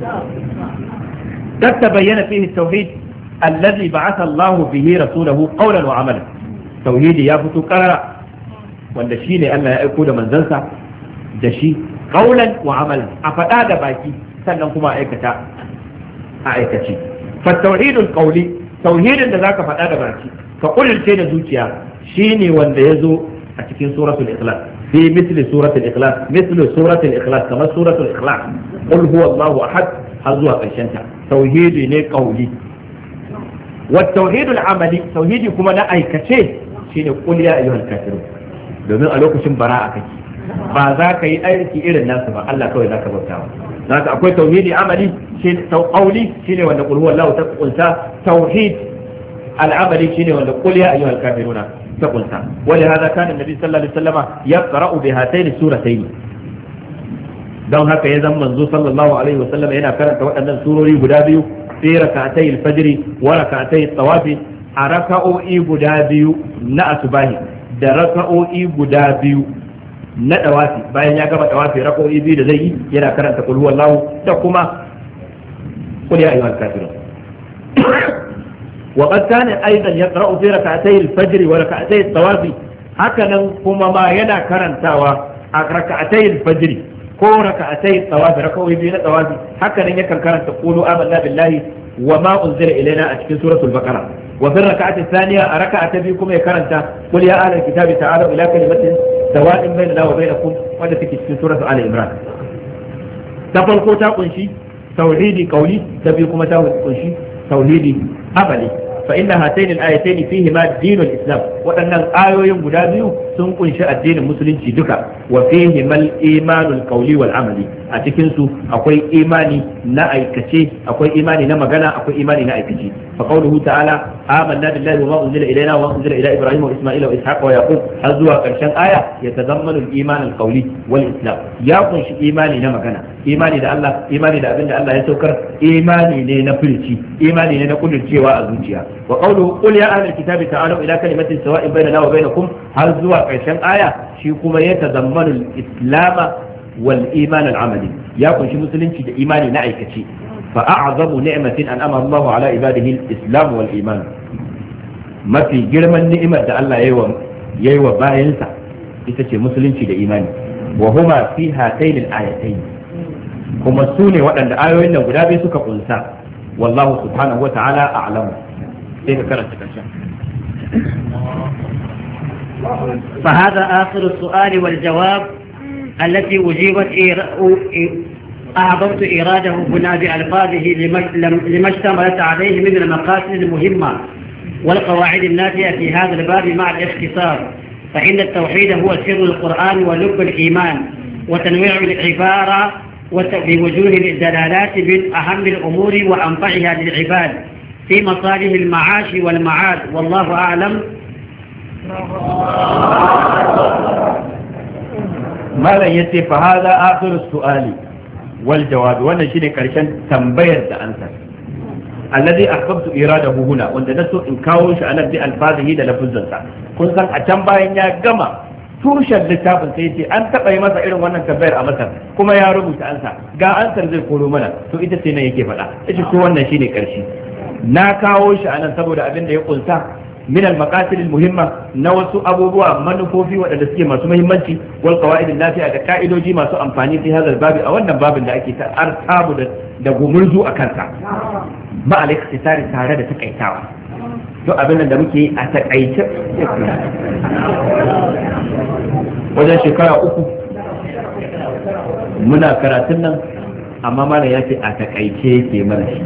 قد تبين فيه التوحيد الذي بعث الله به رسوله قولا وعملا. توحيد يا فتو قرر wanda shine Allah ya aiko da manzansa da shi qaulan wa amalan, a faɗa da baki sannan kuma aikata a aikace. fa tauhidul qawli, tauhidin da zaka faɗa da baki ka kullce da zuciya, shine wanda yazo a cikin suratul ikhlas, fi mithli suratul ikhlas, kamar suratul ikhlas, qul huwallahu ahad har zuwa ƙarshen ta. Tauhidi ne qawli. Wa tauhidul amali, tauhidi kuma na aikace shine qul ya ayyuhal kafirun, domin a lokacin bara'a kake, ba za ka yi aiki irin nasu ba, Allah kawai za ka bauta wa. Zaka akwai tauhidi amali, shi qawli shine wanda qul huwallahu ta kunsa. Tauhid al'amali shine wanda qul ya ayyuhal kafiruna ta kunsa wali hada kana annabi sallallahu alaihi wasallama yaqra'u bi hatayn suratayn don haka ya zama manzo sallallahu alaihi wasallam yana karanta waɗannan surori guda biyu fi rak'atay al-fajr wa rak'atay at-tawafi a raka'o'i guda biyu na asubahi da raka'o'i guda biyu na dawafi bayan ya gama dawafi raka'o'i biyu da zai yi yana karanta qul huwallahu da kuma qul ya ayyuhal kafirun wa qad kana aidan yaqra'u fi rak'atay al-fajr wa rak'atay at-tawafi hakanan kuma ma yana karantawa a rak'atay al-fajr ko raka'atai tawafi raka'o'i biyu na tawafi haka nan yakan karanta qulu amanna billahi wa ma unzila ilaina a cikin suratul baqara wa fi raka'ati thaniya a raka'ata biyu kuma ya karanta qul ya ahlal kitabi ta'alu ila kalimatin sawa'in bainana wa bainakum wanda take cikin suratul ali imran ta farko ta kunshi tauhidi qauli ta biyu kuma ta kunshi tauhidi amali fa inna hatayn al-ayatayn fihima dinul islam waɗannan ayoyin guda biyu sun kunshi addinin musulunci duka wa fihima al-imanul qawli wal amali a cikin su akwai imani na aikace akwai imani na magana akwai imani na aikace fa qawluhu ta'ala amanna billahi wa ma unzila ilayna wa unzila ila ibrahima wa isma'ila wa ishaqa wa yaqub har zuwa karshen aya yatadammanu al-iman al-qawli wal islam ya kunshi imani na magana imani da Allah imani da abinda Allah ya saukar imani ne na furici imani ne na kudurcewa a zuciya wa qawluhu qul ya ahlal kitabi ta'alu ila kalimatin sawa'in bainana wa bainakum har zuwa karshen aya shi kuma ya tazammanu al-islam wal iman al-amali ya kunshi musulunci da imani na aikace fa a'zamu ni'matin an'ama Allahu ala ibadihi al-islam wal iman mafi girman ni'imar da Allah yayi wa bayansa ita ce musulunci da imani wa huma fi hatayn al-ayatayn kuma su ne waɗanda ayoyin nan guda biyu suka kunsa wallahu subhanahu wa ta'ala a'lamu sai ka karanta karshen فهذا آخر السؤال والجواب التي أجيبت أعظمت إراده هنا بألفاظه لما اشتملت عليه من المقاصد المهمة والقواعد الناتجة في هذا الباب مع الاختصار فإن التوحيد هو سر القرآن ولب الإيمان وتنويع العبارة بوجوه الدلالات من أهم الأمور وأنفعها للعباد في مصالح المعاش والمعاد والله أعلم. ما لا يتي فهذا آخر السؤال والجواب وانا شيني كرشان تنبير أنسى الذي أحببت إراده هنا وانت نسو إن كاوش أنا بألفاظه للفظة كنت أتنبا إن يا tushen littafin sai ce an taɓa yi masa irin wannan tambayar a Masar kuma ya rubuta ansa ga ansar zai koro mana to ita ce nan yake faɗa ita ko wannan shine ƙarshe na kawo shi anan saboda abin da ya kunsa min al-maqasid al-muhimma na wasu abubuwa manufofi waɗanda suke masu muhimmanci wal qawaid al-nafi'a da ka'idoji masu amfani fi hadal babi a wannan babin da ake ta artabu da gumurzu a kansa ba al-ikhtisari tare da takaitawa duk abin da muke a takaice wajen shekara 3 muna karatun nan amma mana ya ce a takaice ke mana shi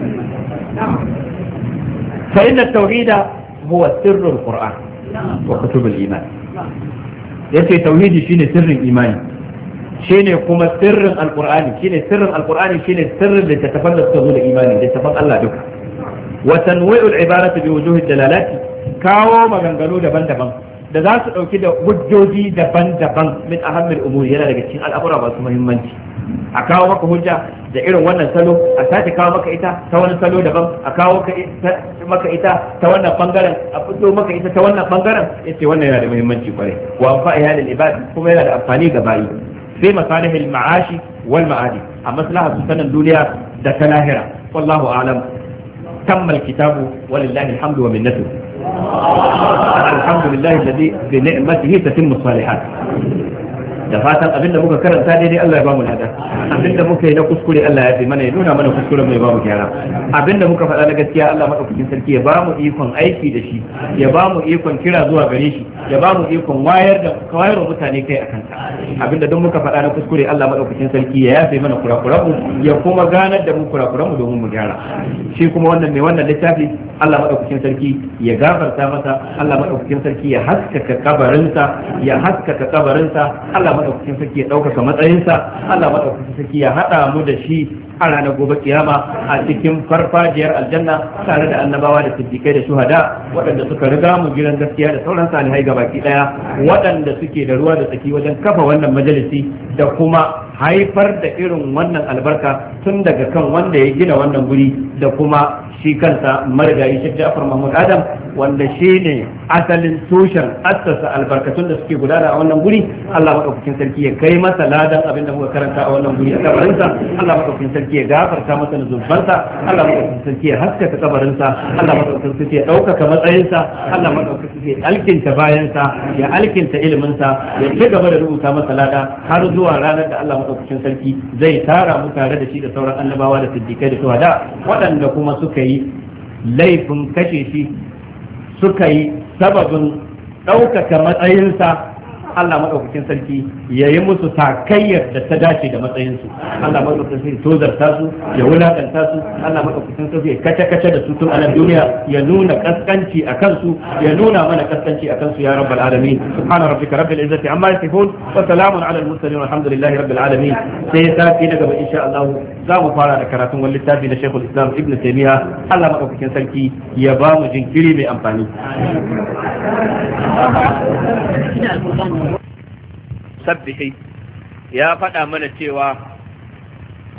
fa inna tauhida huwa sirrul qur'an wa kutubul iman yace tauhidi shine sirrin imani shine kuma sirrin alqur'ani shine sirrin alqur'ani shine sirrin da ta tafalla da imani da tafan Allah duka wa tanwi'ul ibarati bi wujuhi dalalati kawo maganganu daban-daban da za su dauki da hujjoji daban-daban min ahammil umuri yana daga cikin al'amura masu muhimmanci a kawo maka hujja da irin wannan salo a sake kawo maka ita ta wani salo daban a kawo maka ita ta wannan bangaren a fito maka ita ta wannan bangaren yace wannan yana da muhimmanci kwarai wa anfa'iha lil ibad kuma yana da amfani ga bayi fi masalihil ma'ashi wal ma'adi a maslahatu sanan duniya da ta lahira wallahu a'lam tamma al-kitabu walillahi alhamdu wa minnatuhu alhamdulillahi alladhi bi ni'matihi tatimmu as-salihat da fatan abinda muka karanta daidai Allah ya bamu lada abinda muka yi na kuskure Allah ya fi mana ya nuna mana kuskure mai bamu gyara abinda muka faɗa na gaskiya Allah madaukakin sarki ya bamu ikon aiki da shi ya bamu ikon kira zuwa gare shi ya bamu ikon wayar mutane kai akan ta abinda duk muka faɗa na kuskure Allah madaukakin sarki ya yafe mana kurakuranmu ya kuma ganar da mu kurakuranmu domin mu gyara shi kuma wannan mai wannan littafi Allah madaukakin sarki ya gafarta masa Allah madaukakin sarki ya haskaka kabarinsa Allah madaukakin sarki ya ɗaukaka matsayinsa Allah madaukakin sarki ya hada mu da shi a ranar gobe kiyama a cikin farfajiyar aljanna tare da annabawa da siddiqai da shuhada waɗanda suka riga mu gidan gaskiya da sauran salihai gabaki daya waɗanda suke da ruwa da tsaki wajen kafa wannan majalisi da kuma haifar da irin wannan albarka tun daga kan wanda ya gina wannan guri da kuma shi kansa marigayi Sheikh Ja'far Mahmud Adam wanda shi ne asalin tushen assasa albarkatun da suke gudana a wannan guri. Allah madaukakin sarki ya kai masa ladan abin da muka karanta a wannan guri a kabarinsa. Allah madaukakin sarki ya gafarta masa zunubansa. Allah madaukakin sarki ya haskaka kabarinsa. Allah madaukakin sarki ya ɗaukaka matsayinsa. Allah madaukakin sarki ya alkinta bayansa, ya alkinta iliminsa, ya ci gaba da rubuta masa lada har zuwa ranar da Allah madaukakin sarki zai tara mu tare da shi da sauran annabawa da siddiqai da shuhada waɗanda kuma suka yi laifin kashe shi, suka yi sababin ɗaukaka matsayinsa. Allah maɗaukakin sarki ya yi musu takayyar da ta dace da matsayinsu. Allah maɗaukakin sarki tozarta su, ya wulaƙanta su. Allah maɗaukakin sarki ya kace-kace da su tun a nan duniya, ya nuna kaskanci a kansu, ya nuna mana kaskanci a kansu ya rabbal alamin. Subhana rabbika rabbil izzati amma yasifun wa salamun ala al-mursalin walhamdulillahi rabbil alamin. Sai sati na gaba insha Allah za mu fara da karatun wani littafi na Sheikhul Islam Ibn Taymiyyah. Allah maɗaukakin sarki ya ba mu jinkiri mai amfani. Sabbihi ya faɗa mana cewa